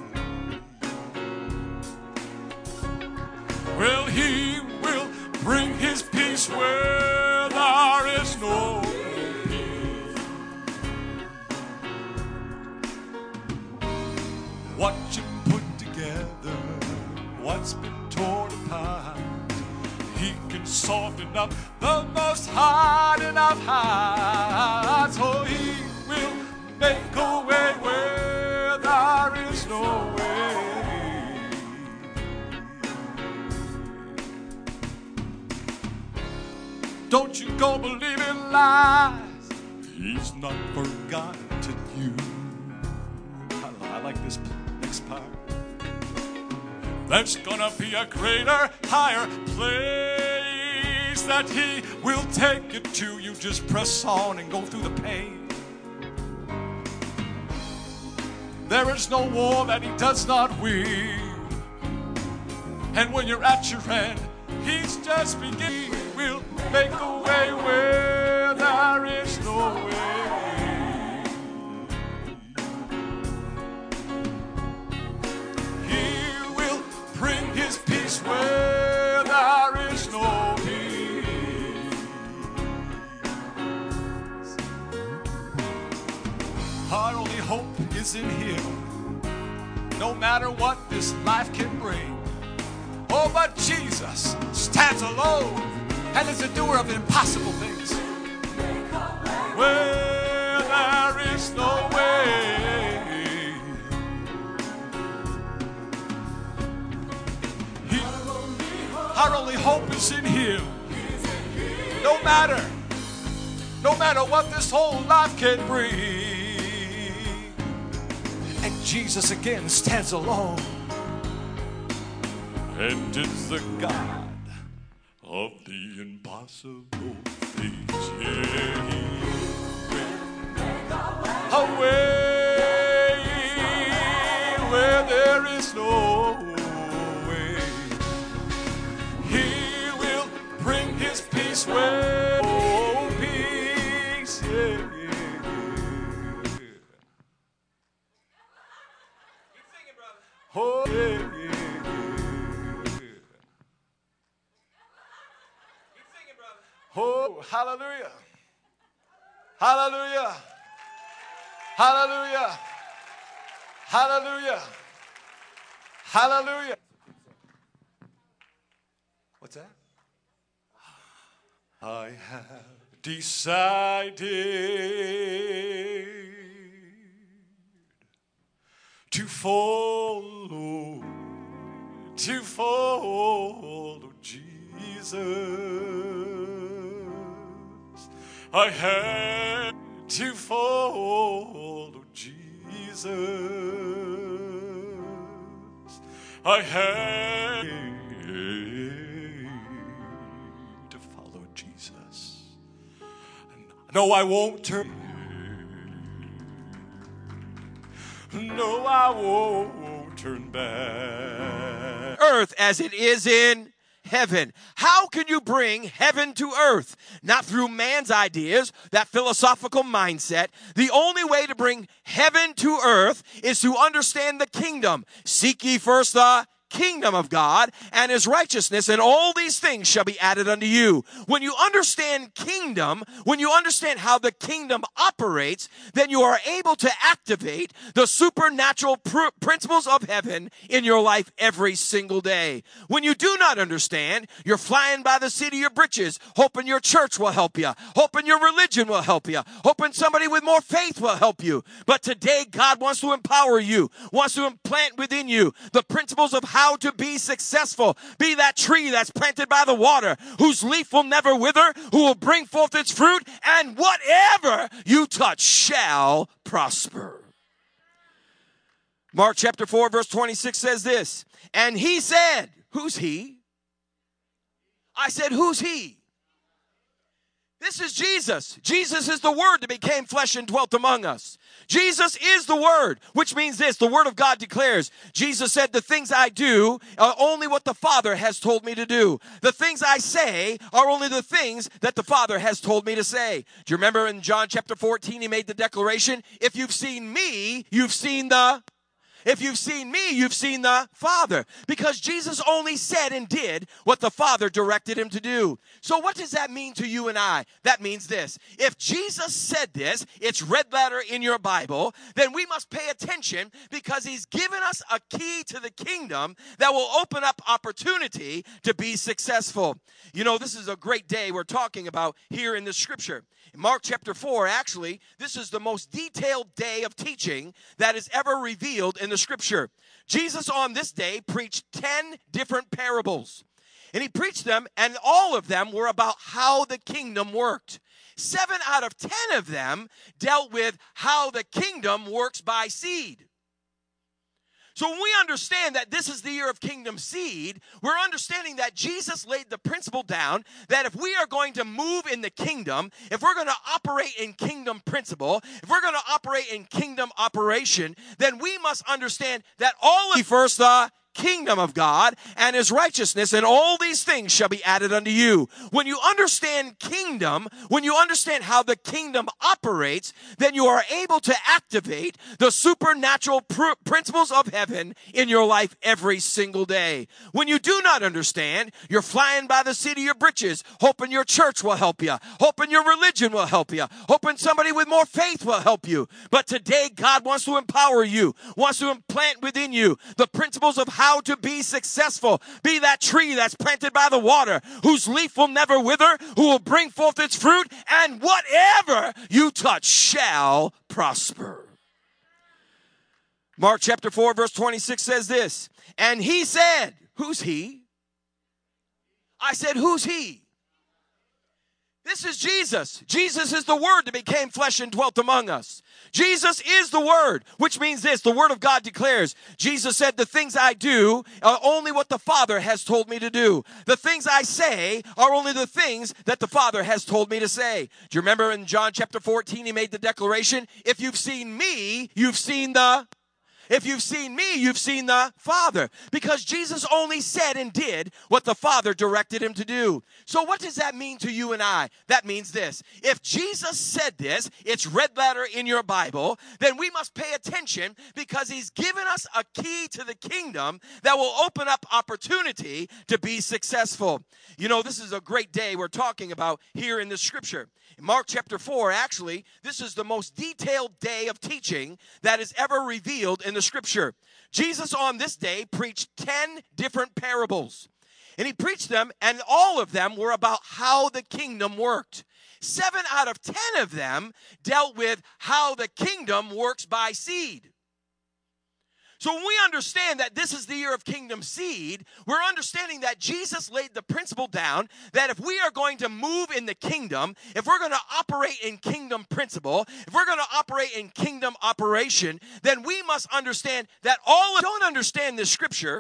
Well, he will bring his peace where there is no peace. Watch him put together what's been torn apart. He can soften up the most hardened of hearts. Oh, he will make a way where there is no way. Don't you go believing lies. He's not forgotten you. I like this next part. There's gonna be a greater, higher place place that He will take you to. You just press on and go through the pain. There is no war that He does not win. And when you're at your end, He's just beginning. He will make a way where there is no way. He will bring His peace where there is no peace. Our only hope is in Him, no matter what this life can bring. Oh, but Jesus stands alone and is a doer of impossible things. Where there is no way. Our only hope is in Him. No matter what this whole life can bring. And Jesus again stands alone. And is the God of the impossible things. Yeah, He will make a way where there is no way. He will bring His peace where no peace. Yeah. Oh, yeah. Oh, hallelujah. Hallelujah. Hallelujah. Hallelujah. Hallelujah. What's that? I have decided to follow Jesus. I had to follow Jesus. I had to follow Jesus. No, I won't turn. No, I won't turn back. Earth as it is in heaven. How can you bring heaven to earth? Not through man's ideas, that philosophical mindset. The only way to bring heaven to earth is to understand the kingdom. Seek ye first the kingdom of God and His righteousness, and all these things shall be added unto you. When you understand kingdom, when you understand how the kingdom operates, then you are able to activate the supernatural principles of heaven in your life every single day. When you do not understand, you're flying by the seat of your britches, hoping your church will help you, hoping your religion will help you, hoping somebody with more faith will help you. But today, God wants to empower you, wants to implant within you the principles of how to be successful. Be that tree that's planted by the water, whose leaf will never wither, who will bring forth its fruit, and whatever you touch shall prosper. Mark chapter 4 verse 26 says this, and He said, who's He? I said, who's He? This is Jesus. Jesus is the Word that became flesh and dwelt among us. Jesus is the Word, which means this, the Word of God declares, Jesus said, the things I do are only what the Father has told me to do. The things I say are only the things that the Father has told me to say. Do you remember in John chapter 14, He made the declaration, if you've seen me, you've seen the... If you've seen me, you've seen the Father. Because Jesus only said and did what the Father directed Him to do. So what does that mean to you and I? That means this. If Jesus said this, it's red letter in your Bible, then we must pay attention because He's given us a key to the kingdom that will open up opportunity to be successful. You know, this is a great day we're talking about here in the Scripture. In Mark chapter 4, actually, this is the most detailed day of teaching that is ever revealed in the Scripture. Jesus on this day preached 10 different parables. And He preached them, and all of them were about how the kingdom worked. 7 out of 10 of them dealt with how the kingdom works by seed. So when we understand that this is the year of kingdom seed, we're understanding that Jesus laid the principle down that if we are going to move in the kingdom, if we're going to operate in kingdom principle, if we're going to operate in kingdom operation, then we must understand that all of first the kingdom of God and his righteousness, and all these things shall be added unto you. When you understand kingdom, when you understand how the kingdom operates, then you are able to activate the supernatural principles of heaven in your life every single day. When you do not understand, you're flying by the seat of your britches, hoping your church will help you, hoping your religion will help you, hoping somebody with more faith will help you. But today, God wants to empower you, wants to implant within you the principles of how to be successful. Be that tree that's planted by the water, whose leaf will never wither, who will bring forth its fruit, and whatever you touch shall prosper. Mark chapter 4 verse 26 says this, and he said, who's he? I said, who's he? This is Jesus. Jesus is the Word that became flesh and dwelt among us. Jesus is the Word, which means this, the Word of God declares, Jesus said, the things I do are only what the Father has told me to do. The things I say are only the things that the Father has told me to say. Do you remember in John chapter 14, he made the declaration, if you've seen me, you've seen the... If you've seen me, you've seen the Father. Because Jesus only said and did what the Father directed him to do. So what does that mean to you and I? That means this. If Jesus said this, it's red letter in your Bible, then we must pay attention because he's given us a key to the kingdom that will open up opportunity to be successful. You know, this is a great day we're talking about here in the scripture. In Mark chapter 4, actually, this is the most detailed day of teaching that is ever revealed in the scripture. Jesus on this day preached 10 different parables. And he preached them, and all of them were about how the kingdom worked. 7 out of 10 of them dealt with how the kingdom works by seed. So when we understand that this is the year of kingdom seed, we're understanding that Jesus laid the principle down that if we are going to move in the kingdom, if we're going to operate in kingdom principle, if we're going to operate in kingdom operation, then we must understand that don't understand this scripture,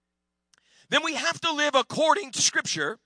then we have to live according to scripture,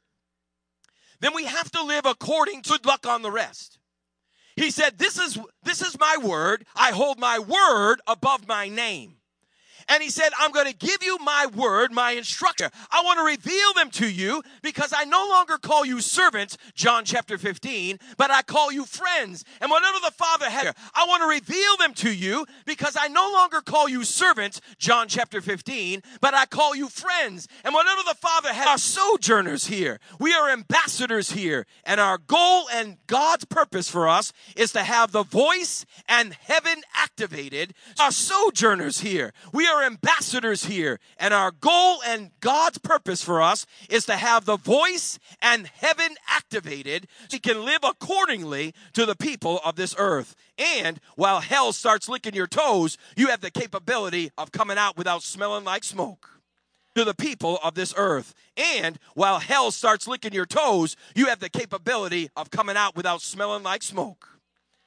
then we have to live according to good luck on the rest. He said, this is my word. I hold my word above my name. And he said, I'm going to give you my word, my instruction. I want to reveal them to you because I no longer call you servants, John chapter 15, but I call you friends. And whatever the Father had, I want to reveal them to you because I no longer call you servants, John chapter 15, but I call you friends. And whatever the Father had, are sojourners here. We are ambassadors here. And our goal and God's purpose for us is to have the voice and heaven activated. Our sojourners here. We are ambassadors here, and our goal and God's purpose for us is to have the voice and heaven activated so we can live accordingly to the people of this earth. And while hell starts licking your toes, you have the capability of coming out without smelling like smoke. To the people of this earth. And while hell starts licking your toes, you have the capability of coming out without smelling like smoke.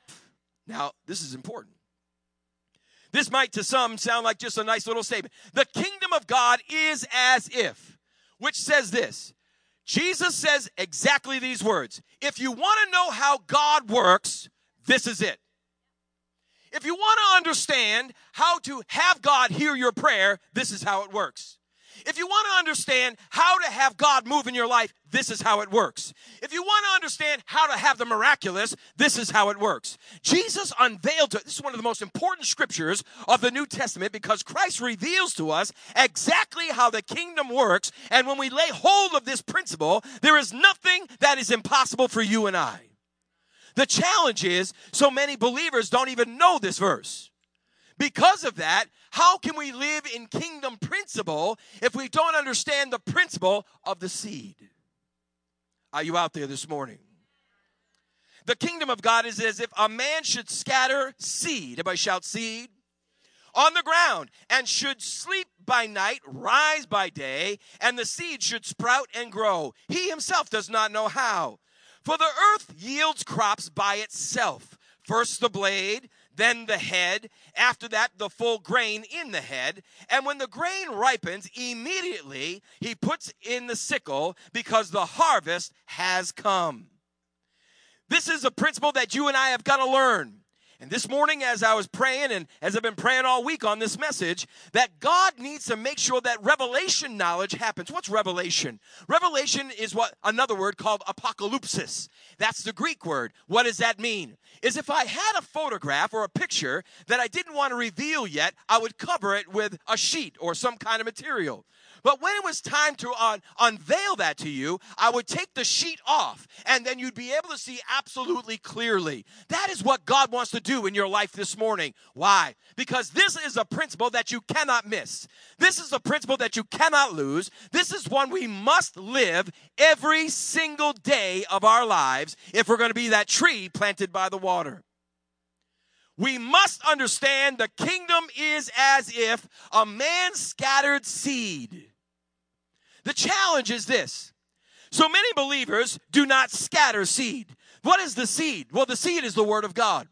Now, this is important. This might to some sound like just a nice little statement. The kingdom of God is as if, which says this. Jesus says exactly these words. If you want to know how God works, this is it. If you want to understand how to have God hear your prayer, this is how it works. If you want to understand how to have God move in your life, this is how it works. If you want to understand how to have the miraculous, this is how it works. Jesus unveiled this is one of the most important scriptures of the New Testament because Christ reveals to us exactly how the kingdom works. And when we lay hold of this principle, there is nothing that is impossible for you and I. The challenge is so many believers don't even know this verse. Because of that, how can we live in kingdom principle if we don't understand the principle of the seed? Are you out there this morning? The kingdom of God is as if a man should scatter seed. Everybody shout seed. On the ground, and should sleep by night, rise by day, and the seed should sprout and grow. He himself does not know how. For the earth yields crops by itself. First the blade, then the head, after that the full grain in the head. And when the grain ripens, immediately he puts in the sickle because the harvest has come. This is a principle that you and I have got to learn. And this morning, as I was praying, and as I've been praying all week on this message, that God needs to make sure that revelation knowledge happens. What's revelation? Revelation is what another word called apocalypsis. That's the Greek word. What does that mean? Is if I had a photograph or a picture that I didn't want to reveal yet, I would cover it with a sheet or some kind of material. But when it was time to unveil that to you, I would take the sheet off, and then you'd be able to see absolutely clearly. That is what God wants to do in your life this morning. Why? Because this is a principle that you cannot miss. This is a principle that you cannot lose. This is one we must live every single day of our lives if we're going to be that tree planted by the water. We must understand the kingdom is as if a man scattered seed. The challenge is this. So many believers do not scatter seed. What is the seed? Well, the seed is the word of God.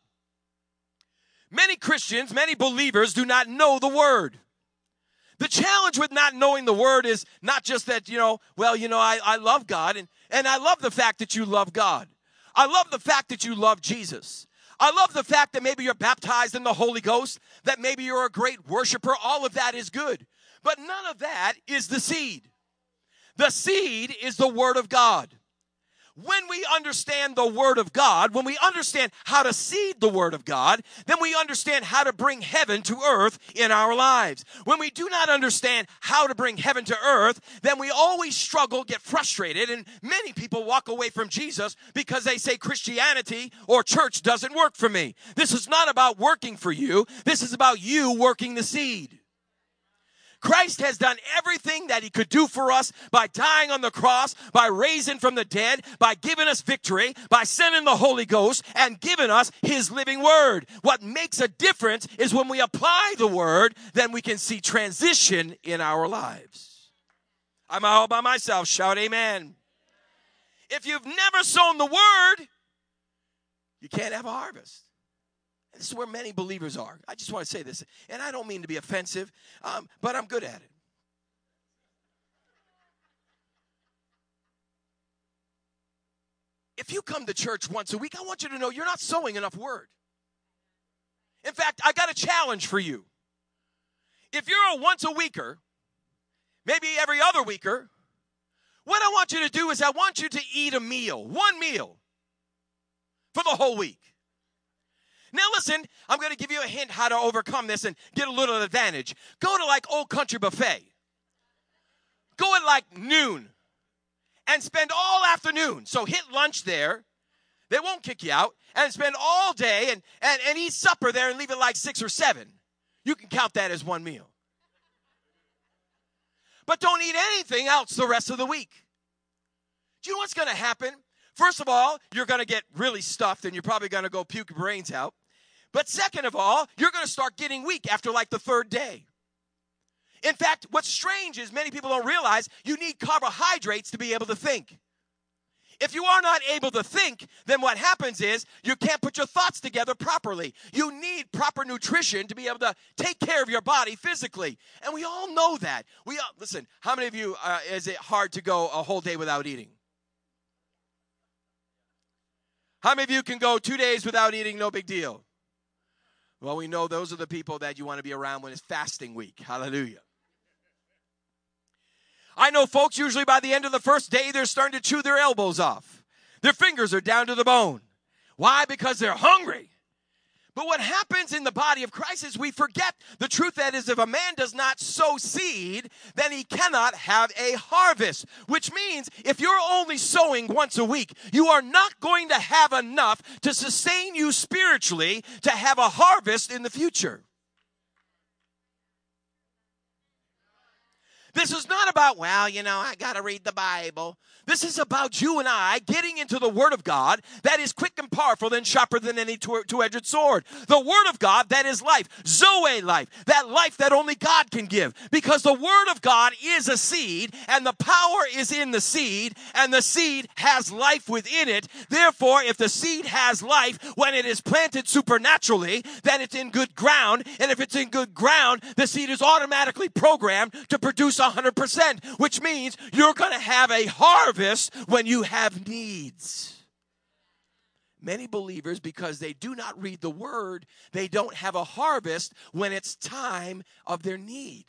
Many Christians, many believers do not know the word. The challenge with not knowing the word is not just that, I love God, and I love the fact that you love God. I love the fact that you love Jesus. I love the fact that maybe you're baptized in the Holy Ghost, that maybe you're a great worshiper. All of that is good. But none of that is the seed. The seed is the Word of God. When we understand the Word of God, when we understand how to seed the Word of God, then we understand how to bring heaven to earth in our lives. When we do not understand how to bring heaven to earth, then we always struggle, get frustrated, and many people walk away from Jesus because they say Christianity or church doesn't work for me. This is not about working for you. This is about you working the seed. Christ has done everything that he could do for us by dying on the cross, by raising from the dead, by giving us victory, by sending the Holy Ghost and giving us his living word. What makes a difference is when we apply the word, then we can see transition in our lives. I'm all by myself. Shout amen. If you've never sown the word, you can't have a harvest. This is where many believers are. I just want to say this, and I don't mean to be offensive, but I'm good at it. If you come to church once a week, I want you to know you're not sowing enough word. In fact, I got a challenge for you. If you're a once a weeker, maybe every other weeker, what I want you to do is I want you to eat a meal, one meal, for the whole week. Now listen, I'm going to give you a hint how to overcome this and get a little advantage. Go to like Old Country Buffet. Go at like noon and spend all afternoon. So hit lunch there. They won't kick you out. And spend all day and eat supper there and leave it like 6 or 7. You can count that as one meal. But don't eat anything else the rest of the week. Do you know what's going to happen? First of all, you're going to get really stuffed and you're probably going to go puke your brains out. But second of all, you're going to start getting weak after like the 3rd day. In fact, what's strange is many people don't realize you need carbohydrates to be able to think. If you are not able to think, then what happens is you can't put your thoughts together properly. You need proper nutrition to be able to take care of your body physically. And we all know that. Listen, how many of you, is it hard to go a whole day without eating? How many of you can go 2 days without eating, no big deal? Well, we know those are the people that you want to be around when it's fasting week. Hallelujah. I know folks usually by the end of the first day, they're starting to chew their elbows off. Their fingers are down to the bone. Why? Because they're hungry. But what happens in the body of Christ is we forget the truth that is if a man does not sow seed, then he cannot have a harvest. Which means if you're only sowing once a week, you are not going to have enough to sustain you spiritually to have a harvest in the future. This is not about, well, I got to read the Bible. This is about you and I getting into the Word of God that is quick and powerful and sharper than any two-edged sword. The Word of God that is life, Zoe life, that life that only God can give. Because the Word of God is a seed, and the power is in the seed, and the seed has life within it. Therefore, if the seed has life when it is planted supernaturally, then it's in good ground. And if it's in good ground, the seed is automatically programmed to produce 100%, which means you're going to have a harvest when you have needs. Many believers, because they do not read the Word, they don't have a harvest when it's time of their need.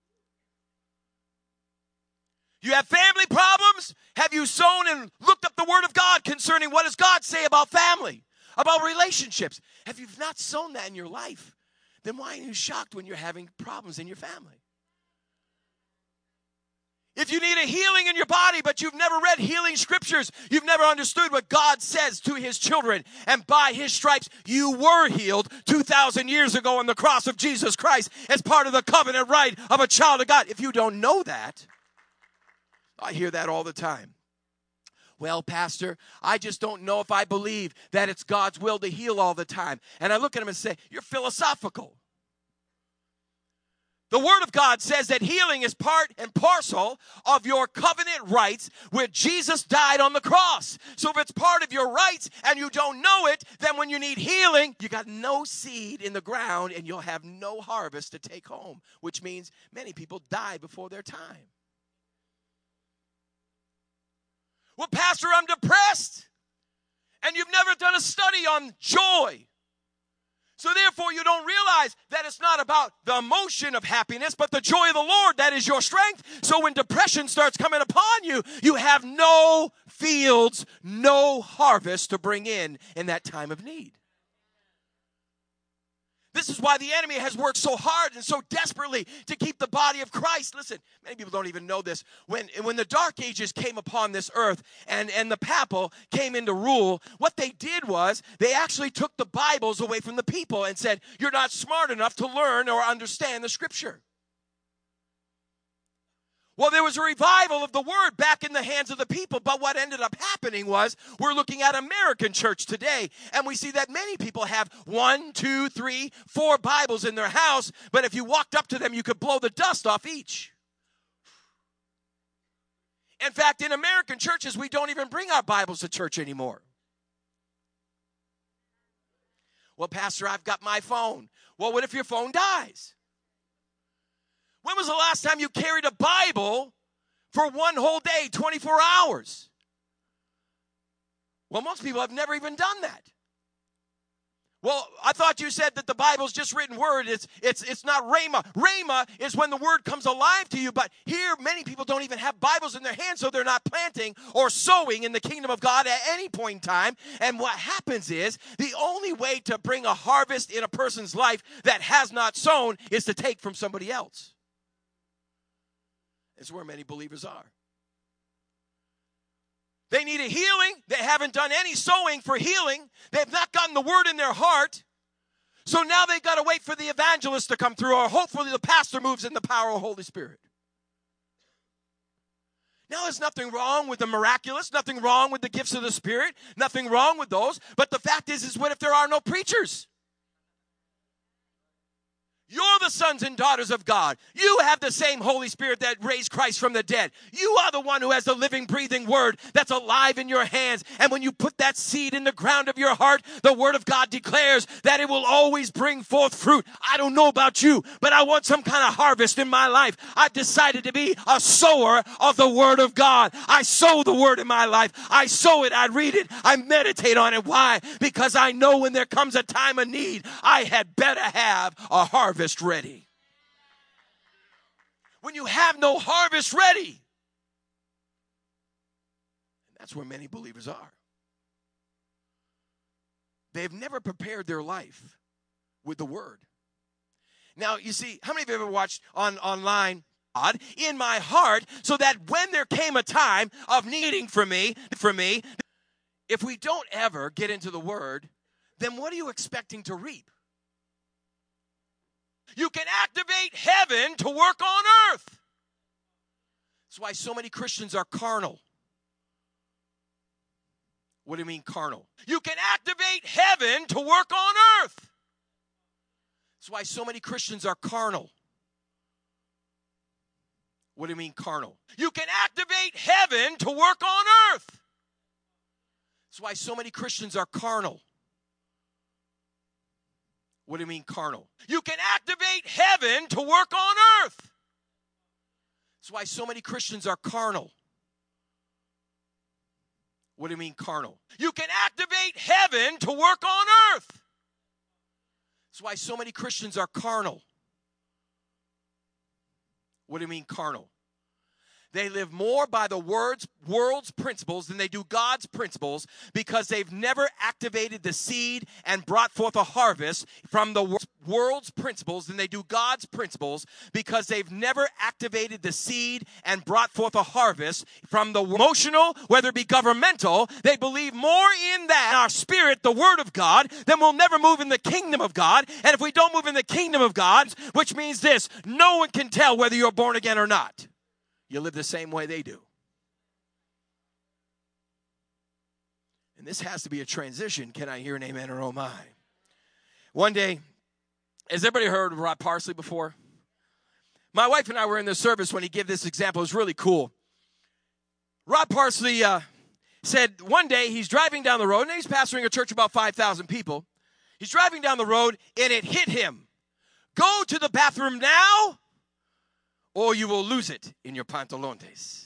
You have family problems? Have you sown and looked up the Word of God concerning what does God say about family, about relationships? If you've not sown that in your life, then why are you shocked when you're having problems in your family? If you need a healing in your body, but you've never read healing scriptures, you've never understood what God says to his children, and by his stripes you were healed 2,000 years ago on the cross of Jesus Christ as part of the covenant right of a child of God. If you don't know that, I hear that all the time. Well, Pastor, I just don't know if I believe that it's God's will to heal all the time. And I look at him and say, you're philosophical. The Word of God says that healing is part and parcel of your covenant rights where Jesus died on the cross. So if it's part of your rights and you don't know it, then when you need healing, you got no seed in the ground and you'll have no harvest to take home, which means many people die before their time. Well, Pastor, I'm depressed, and you've never done a study on joy. So therefore, you don't realize that it's not about the emotion of happiness, but the joy of the Lord that is your strength. So when depression starts coming upon you, you have no fields, no harvest to bring in that time of need. This is why the enemy has worked so hard and so desperately to keep the body of Christ. Listen, many people don't even know this. When the Dark Ages came upon this earth and the papal came into rule, what they did was they actually took the Bibles away from the people and said, you're not smart enough to learn or understand the Scripture. Well, there was a revival of the Word back in the hands of the people, but what ended up happening was we're looking at American church today, and we see that many people have 1, 2, 3, 4 Bibles in their house, but if you walked up to them, you could blow the dust off each. In fact, in American churches, we don't even bring our Bibles to church anymore. Well, Pastor, I've got my phone. Well, what if your phone dies? When was the last time you carried a Bible for one whole day, 24 hours? Well, most people have never even done that. Well, I thought you said that the Bible's just written word. It's not rhema. Rhema is when the word comes alive to you, but here many people don't even have Bibles in their hands, so they're not planting or sowing in the kingdom of God at any point in time. And what happens is the only way to bring a harvest in a person's life that has not sown is to take from somebody else. It's where many believers are. They need a healing. They haven't done any sowing for healing. They've not gotten the word in their heart. So now they've got to wait for the evangelist to come through, or hopefully the pastor moves in the power of the Holy Spirit. Now, there's nothing wrong with the miraculous, nothing wrong with the gifts of the Spirit, nothing wrong with those. But the fact is what if there are no preachers? You're the sons and daughters of God. You have the same Holy Spirit that raised Christ from the dead. You are the one who has the living, breathing word that's alive in your hands. And when you put that seed in the ground of your heart, the word of God declares that it will always bring forth fruit. I don't know about you, but I want some kind of harvest in my life. I've decided to be a sower of the word of God. I sow the word in my life. I sow it. I read it. I meditate on it. Why? Because I know when there comes a time of need, I had better have a harvest ready. When you have no harvest ready, that's where many believers are. They've never prepared their life with the word. Now, you see, how many of you have ever watched online God in my heart, so that when there came a time of needing for me, if we don't ever get into the word, then what are you expecting to reap? You can activate heaven to work on earth. That's why so many Christians are carnal. What do you mean carnal? You can activate heaven to work on earth. That's why so many Christians are carnal. What do you mean carnal? You can activate heaven to work on earth. That's why so many Christians are carnal. What do you mean carnal? You can activate heaven to work on earth. That's why so many Christians are carnal. What do you mean carnal? You can activate heaven to work on earth. That's why so many Christians are carnal. What do you mean carnal? They live more by the world's principles than they do God's principles because they've never activated the seed and brought forth a harvest from the world's principles than they do God's principles because they've never activated the seed and brought forth a harvest from the emotional, whether it be governmental. They believe more in that, in our spirit, the Word of God, then we'll never move in the kingdom of God. And if we don't move in the kingdom of God, which means this, no one can tell whether you're born again or not. You live the same way they do. And this has to be a transition. Can I hear an amen or oh my? One day, has everybody heard of Rod Parsley before? My wife and I were in the service when he gave this example. It was really cool. Rod Parsley said one day he's driving down the road, and he's pastoring a church of about 5,000 people. He's driving down the road, and it hit him. Go to the bathroom now, or you will lose it in your pantalones.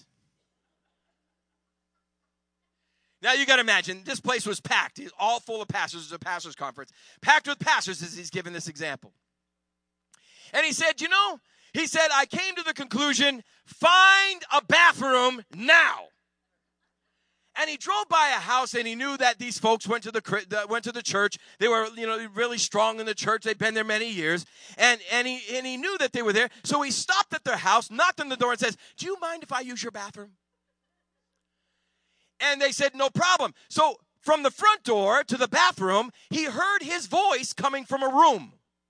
Now you got to imagine, this place was packed. It's all full of pastors. It was a pastor's conference. Packed with pastors as he's giving this example. And he said, I came to the conclusion, find a bathroom now. And he drove by a house, and he knew that these folks went to the church. They were, really strong in the church. They'd been there many years, and he knew that they were there. So he stopped at their house, knocked on the door, and says, "Do you mind if I use your bathroom?" And they said, "No problem." So from the front door to the bathroom, he heard his voice coming from a room.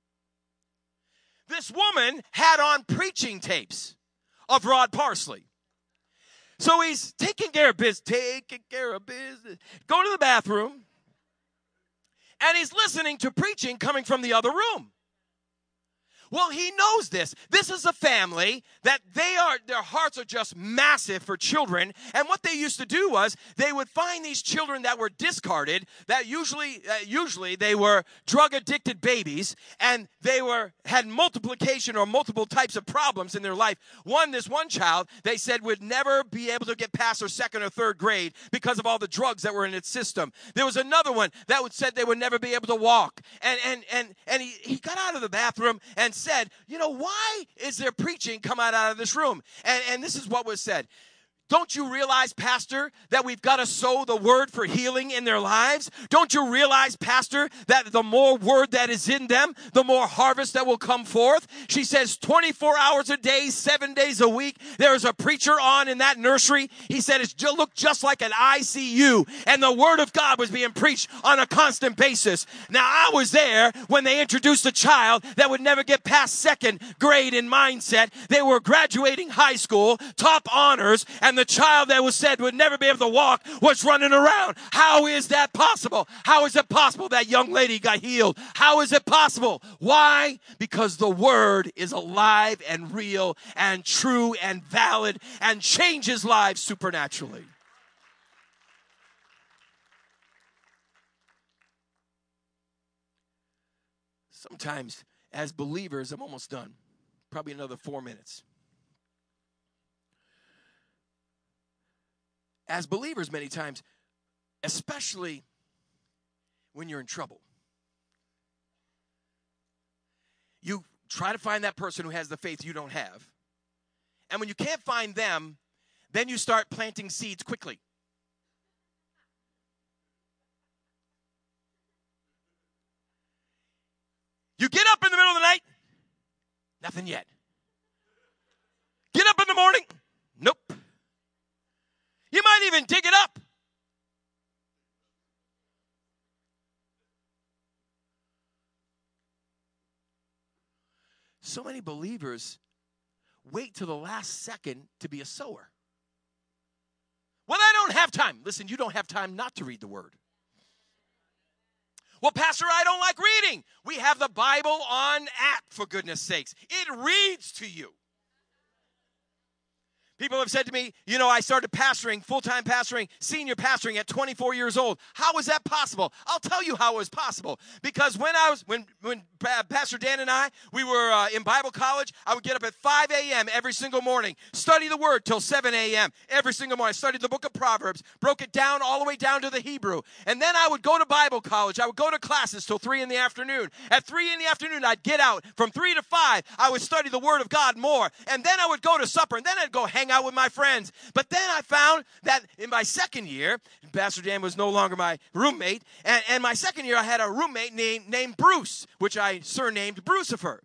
This woman had on preaching tapes of Rod Parsley. So he's taking care of business. Go to the bathroom. And he's listening to preaching coming from the other room. Well, he knows this. This is a family that their hearts are just massive for children. And what they used to do was they would find these children that were discarded, that usually they were drug-addicted babies, and they had multiplication or multiple types of problems in their life. This one child, they said, would never be able to get past their second or third grade because of all the drugs that were in its system. There was another one that said they would never be able to walk. And he got out of the bathroom and said, why is there preaching come out of this room? And this is what was said. Don't you realize, Pastor, that we've got to sow the word for healing in their lives? Don't you realize, Pastor, that the more word that is in them, the more harvest that will come forth? She says 24 hours a day, 7 days a week, there is a preacher on in that nursery. He said it looked just like an ICU, and the word of God was being preached on a constant basis. Now, I was there when they introduced a child that would never get past second grade in mindset. They were graduating high school, top honors, and the child that was said would never be able to walk was running around. How is that possible? How is it possible that young lady got healed? How is it possible? Why? Because the word is alive and real and true and valid and changes lives supernaturally. Sometimes, as believers, I'm almost done. Probably another 4 minutes. As believers, many times, especially when you're in trouble, you try to find that person who has the faith you don't have. And when you can't find them, then you start planting seeds quickly. You get up in the middle of the night, nothing yet. Get up in the morning, nope. You might even dig it up. So many believers wait till the last second to be a sower. Well, I don't have time. Listen, you don't have time not to read the word. Well, Pastor, I don't like reading. We have the Bible on app, for goodness sakes. It reads to you. People have said to me, you know, I started pastoring, full-time pastoring, senior pastoring at 24 years old. How was that possible? I'll tell you how it was possible. Because when Pastor Dan and I, we were in Bible college, I would get up at 5 a.m. every single morning, study the Word till 7 a.m. every single morning. I studied the book of Proverbs, broke it down all the way down to the Hebrew. And then I would go to Bible college. I would go to classes till 3 in the afternoon. At 3 in the afternoon, I'd get out. From 3 to 5, I would study the Word of God more. And then I would go to supper, and then I'd go hang out with my friends. But then I found that in my second year, Pastor Dan was no longer my roommate, and my second year I had a roommate named Bruce, which I surnamed Brucifer.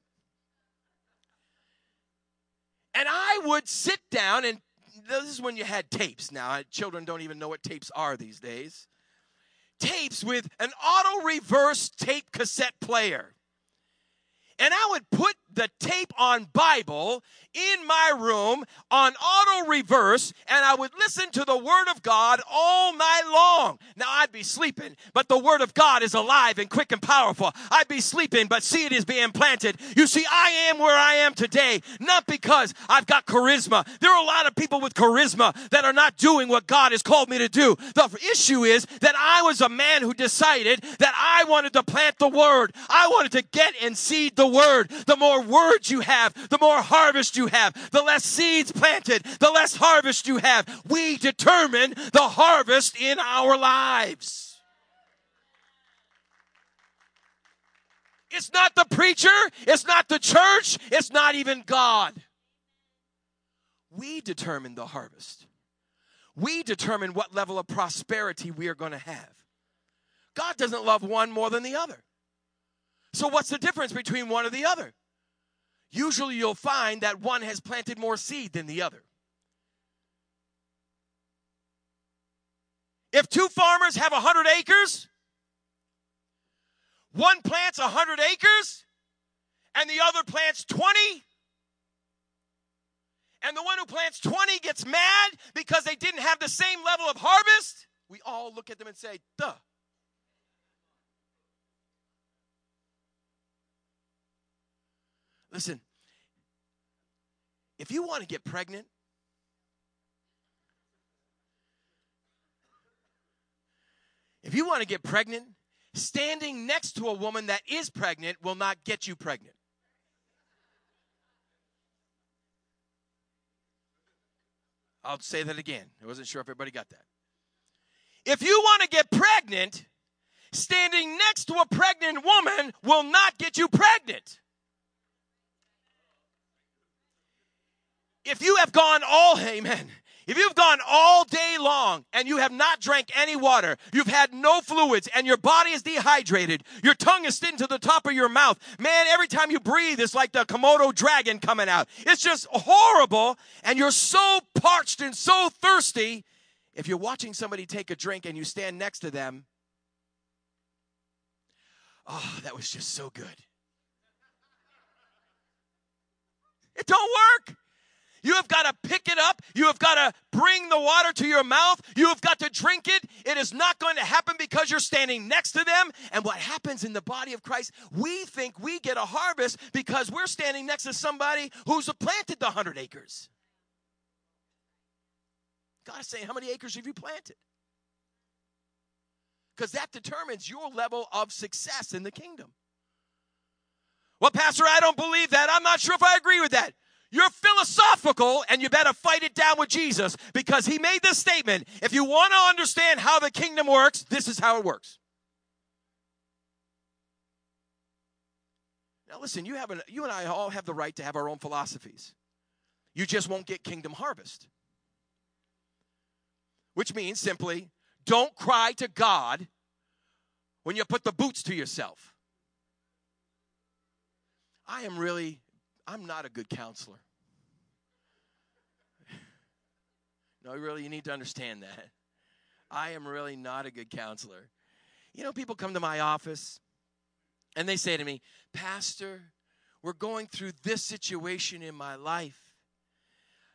And I would sit down, and this is when you had tapes. Now, children don't even know what tapes are these days. Tapes with an auto-reverse tape cassette player. And I would put the tape on Bible in my room on auto reverse, and I would listen to the Word of God all night long. Now, I'd be sleeping, but the Word of God is alive and quick and powerful. I'd be sleeping, but seed is being planted. You see, I am where I am today, not because I've got charisma. There are a lot of people with charisma that are not doing what God has called me to do. The issue is that I was a man who decided that I wanted to plant the Word. I wanted to get and seed the Word. The more words you have, the more harvest you have. The less seeds planted, the less harvest you have. We determine the harvest in our lives. It's not the preacher, it's not the church, it's not even God. We determine the harvest. We determine what level of prosperity we are going to have. God doesn't love one more than the other. So what's the difference between one or the other? Usually you'll find that one has planted more seed than the other. If two farmers have 100 acres, one plants 100 acres and the other plants 20, and the one who plants 20 gets mad because they didn't have the same level of harvest, we all look at them and say, duh. Listen, if you want to get pregnant, standing next to a woman that is pregnant will not get you pregnant. I'll say that again. I wasn't sure if everybody got that. If you want to get pregnant, standing next to a pregnant woman will not get you pregnant. If you have gone if you've gone all day long and you have not drank any water, you've had no fluids, and your body is dehydrated, your tongue is sitting to the top of your mouth, man, every time you breathe, it's like the Komodo dragon coming out. It's just horrible, and you're so parched and so thirsty. If you're watching somebody take a drink and you stand next to them, oh, that was just so good. It don't work. You have got to pick it up. You have got to bring the water to your mouth. You have got to drink it. It is not going to happen because you're standing next to them. And what happens in the body of Christ, we think we get a harvest because we're standing next to somebody who's planted the 100 acres. God is saying, how many acres have you planted? Because that determines your level of success in the kingdom. Well, Pastor, I don't believe that. I'm not sure if I agree with that. You're philosophical, and you better fight it down with Jesus, because he made this statement. If you want to understand how the kingdom works, this is how it works. Now listen, you and I all have the right to have our own philosophies. You just won't get kingdom harvest. Which means simply, don't cry to God when you put the boots to yourself. I'm not a good counselor. No, really, you need to understand that. I am really not a good counselor. You know, people come to my office and they say to me, Pastor, we're going through this situation in my life.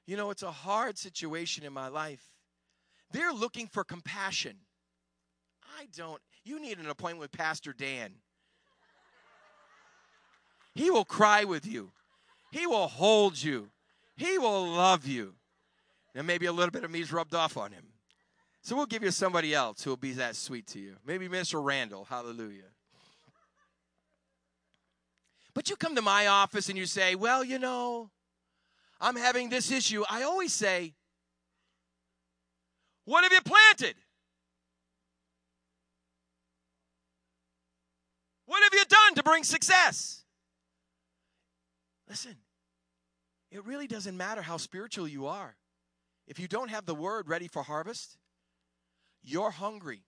You know, it's a hard situation in my life. They're looking for compassion. You need an appointment with Pastor Dan. He will cry with you. He will hold you. He will love you. And maybe a little bit of me's rubbed off on him. So we'll give you somebody else who will be that sweet to you. Maybe Mr. Randall. Hallelujah. But you come to my office and you say, well, you know, I'm having this issue. I always say, what have you planted? What have you done to bring success? Listen, it really doesn't matter how spiritual you are. If you don't have the word ready for harvest, you're hungry.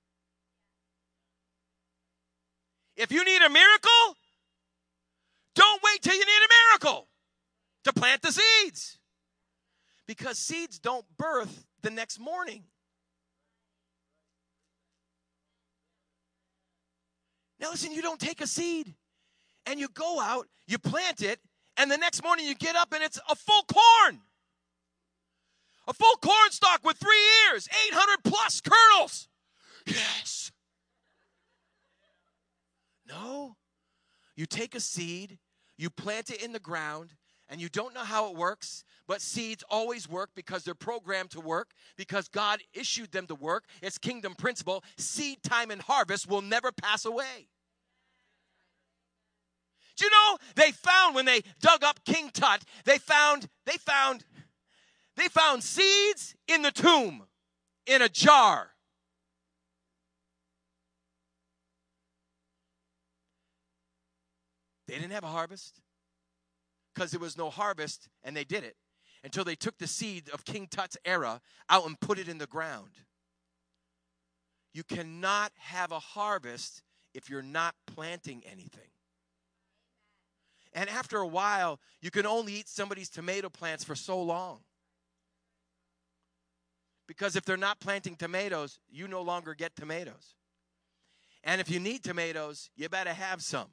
If you need a miracle, don't wait till you need a miracle to plant the seeds. Because seeds don't birth the next morning. Now listen, you don't take a seed and you go out, you plant it, and the next morning you get up and it's a full corn. A full corn stalk with 3 ears, 800 plus kernels. Yes. No. You take a seed, you plant it in the ground, and you don't know how it works, but seeds always work because they're programmed to work, because God issued them to work. It's kingdom principle. Seed time and harvest will never pass away. Do you know, they found when they dug up King Tut, they found seeds in the tomb, in a jar. They didn't have a harvest because there was no harvest, and they did it until they took the seed of King Tut's era out and put it in the ground. You cannot have a harvest if you're not planting anything. And after a while, you can only eat somebody's tomato plants for so long. Because if they're not planting tomatoes, you no longer get tomatoes. And if you need tomatoes, you better have some.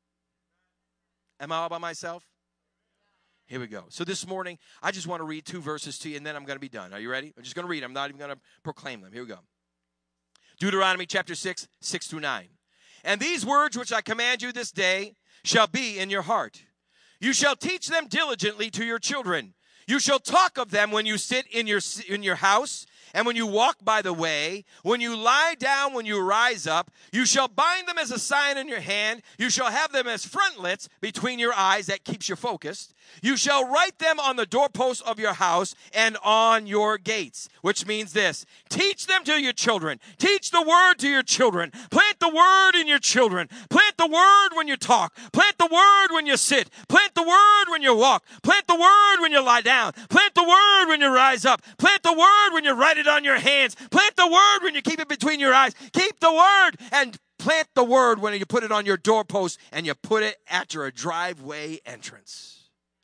Am I all by myself? Here we go. So this morning, I just want to read 2 verses to you, and then I'm going to be done. Are you ready? I'm just going to read them. I'm not even going to proclaim them. Here we go. Deuteronomy chapter 6, 6 through 9. And these words which I command you this day shall be in your heart. You shall teach them diligently to your children. You shall talk of them when you sit in your house, and when you walk by the way, when you lie down, when you rise up. You shall bind them as a sign in your hand. You shall have them as frontlets between your eyes. That keeps you focused. You shall write them on the doorposts of your house and on your gates. Which means this: teach them to your children. Teach the word to your children. Plant the word in your children. Plant the word when you talk. Plant the word when you sit. Plant the word when you walk. Plant the word when you lie down. Plant the word when you rise up. Plant the word when you write it on your hands. Plant the word when you keep it between your eyes. Keep the word and plant the word when you put it on your doorpost and you put it at your driveway entrance.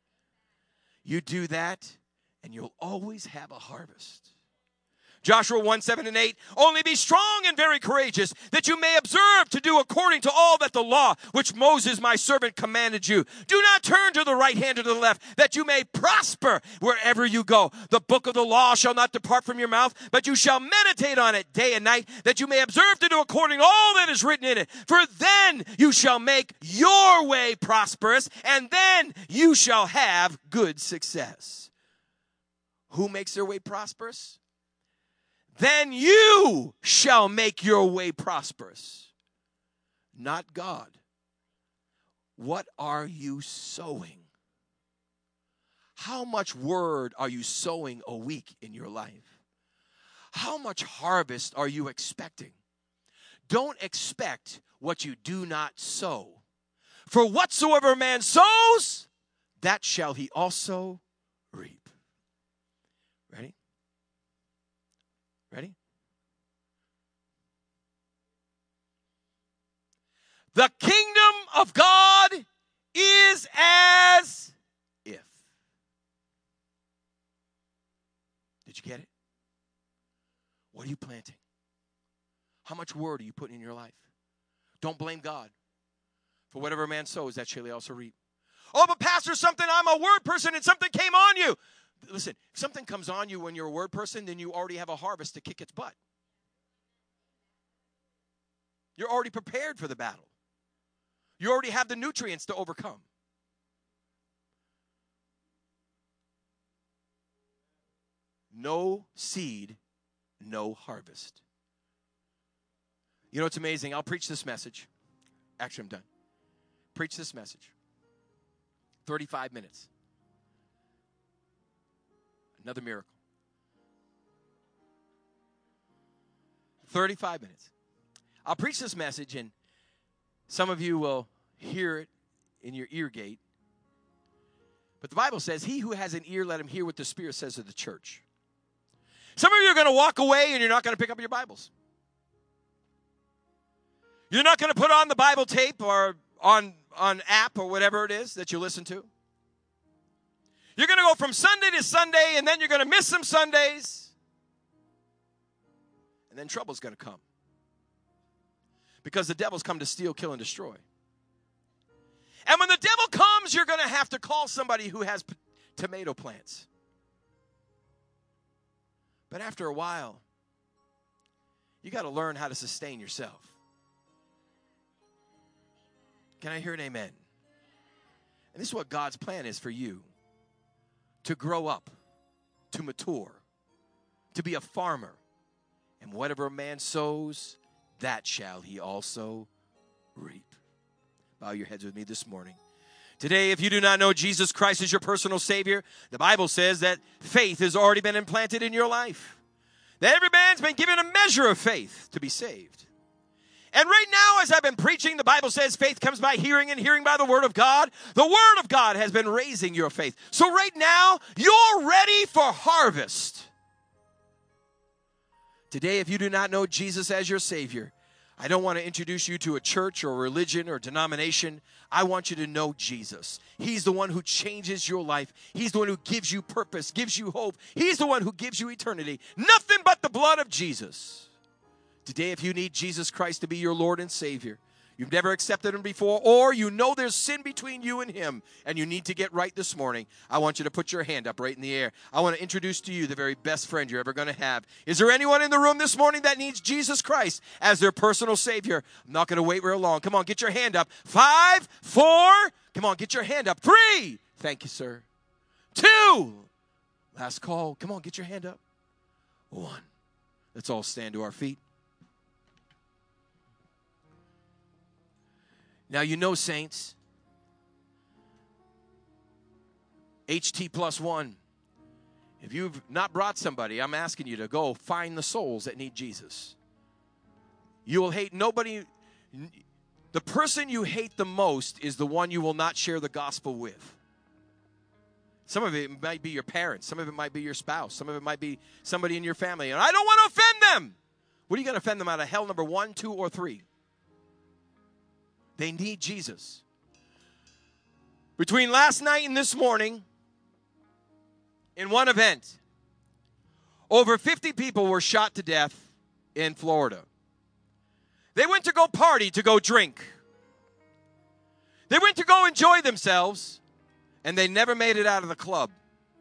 You do that and you'll always have a harvest. Joshua 1, 7 and 8. Only be strong and very courageous, that you may observe to do according to all that the law which Moses my servant commanded you. Do not turn to the right hand or to the left, that you may prosper wherever you go. The book of the law shall not depart from your mouth, but you shall meditate on it day and night, that you may observe to do according to all that is written in it. For then you shall make your way prosperous, and then you shall have good success. Who makes their way prosperous? Then you shall make your way prosperous, not God. What are you sowing? How much word are you sowing a week in your life? How much harvest are you expecting? Don't expect what you do not sow. For whatsoever man sows, that shall he also reap. Ready? Ready? The kingdom of God is as if. Did you get it? What are you planting? How much word are you putting in your life? Don't blame God. For whatever man sows, that shall he also reap. Oh, but pastor, I'm a word person and something came on you. listen, if something comes on you when you're a word person, then you already have a harvest to kick its butt. You're already prepared for the battle. You already have the nutrients to overcome. No seed, no harvest. You know what's amazing? I'll preach this message. Actually, I'm done. Preach this message. 35 minutes. Another miracle. 35 minutes. I'll preach this message, and some of you will hear it in your ear gate. But the Bible says, he who has an ear, let him hear what the Spirit says to the church. Some of you are going to walk away, and you're not going to pick up your Bibles. You're not going to put on the Bible tape or on app or whatever it is that you listen to. You're going to go from Sunday to Sunday, and then you're going to miss some Sundays. And then trouble's going to come. Because the devil's come to steal, kill, and destroy. And when the devil comes, you're going to have to call somebody who has tomato plants. But after a while, you got to learn how to sustain yourself. Can I hear an amen? And this is what God's plan is for you. To grow up, to mature, to be a farmer. And whatever a man sows, that shall he also reap. Bow your heads with me this morning. Today, if you do not know Jesus Christ as your personal Savior, the Bible says that faith has already been implanted in your life. That every man's been given a measure of faith to be saved. And right now, as I've been preaching, the Bible says faith comes by hearing and hearing by the Word of God. The Word of God has been raising your faith. So right now, you're ready for harvest. Today, if you do not know Jesus as your Savior, I don't want to introduce you to a church or religion or denomination. I want you to know Jesus. He's the one who changes your life. He's the one who gives you purpose, gives you hope. He's the one who gives you eternity. Nothing but the blood of Jesus. Today, if you need Jesus Christ to be your Lord and Savior, you've never accepted Him before, or you know there's sin between you and Him, and you need to get right this morning, I want you to put your hand up right in the air. I want to introduce to you the very best friend you're ever going to have. Is there anyone in the room this morning that needs Jesus Christ as their personal Savior? I'm not going to wait real long. Come on, get your hand up. 5, 4. Come on, get your hand up. 3. Thank you, sir. 2. Last call. Come on, get your hand up. 1. Let's all stand to our feet. Now, you know, saints, HT plus 1. If you've not brought somebody, I'm asking you to go find the souls that need Jesus. You will hate nobody. The person you hate the most is the one you will not share the gospel with. Some of it might be your parents. Some of it might be your spouse. Some of it might be somebody in your family. And I don't want to offend them. What are you going to offend them out of? Hell number 1, 2, or 3? They need Jesus. Between last night and this morning, in one event, over 50 people were shot to death in Florida. They went to go party, to go drink. They went to go enjoy themselves, and they never made it out of the club.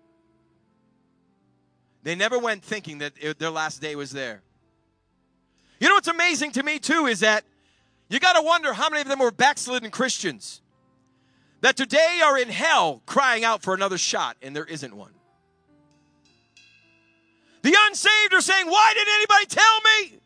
They never went thinking that their last day was there. You know what's amazing to me, too, is that you got to wonder how many of them were backslidden Christians that today are in hell crying out for another shot, and there isn't one. The unsaved are saying, why didn't anybody tell me?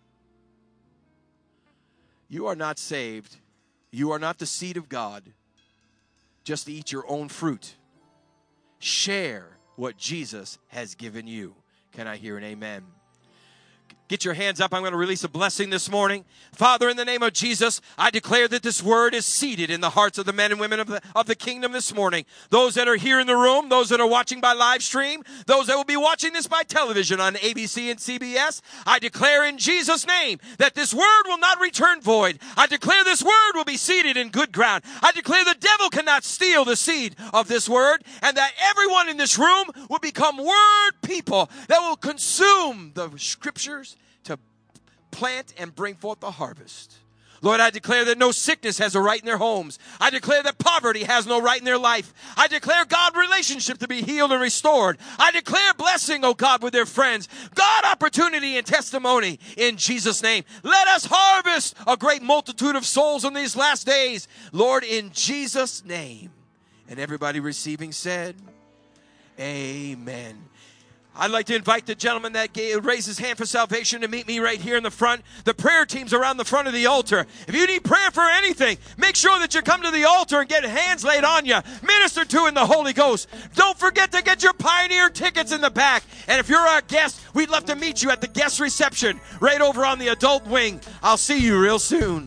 You are not saved. You are not the seed of God. Just eat your own fruit. Share what Jesus has given you. Can I hear an amen? Get your hands up. I'm going to release a blessing this morning. Father, in the name of Jesus, I declare that this word is seated in the hearts of the men and women of the kingdom this morning. Those that are here in the room, those that are watching by live stream, those that will be watching this by television on ABC and CBS, I declare in Jesus' name that this word will not return void. I declare this word will be seated in good ground. I declare the devil cannot steal the seed of this word, and that everyone in this room will become word people that will consume the scriptures to plant and bring forth the harvest. Lord, I declare that no sickness has a right in their homes. I declare that poverty has no right in their life. I declare, God, relationship to be healed and restored. I declare blessing, oh God, with their friends. God, opportunity and testimony in Jesus' name. Let us harvest a great multitude of souls in these last days. Lord, in Jesus' name. And everybody receiving said, amen. I'd like to invite the gentleman that raised his hand for salvation to meet me right here in the front. The prayer team's around the front of the altar. If you need prayer for anything, make sure that you come to the altar and get hands laid on you, ministered to in the Holy Ghost. Don't forget to get your Pioneer tickets in the back. And if you're our guest, we'd love to meet you at the guest reception right over on the adult wing. I'll see you real soon.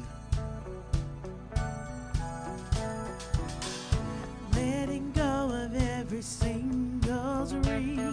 Letting go of every single dream.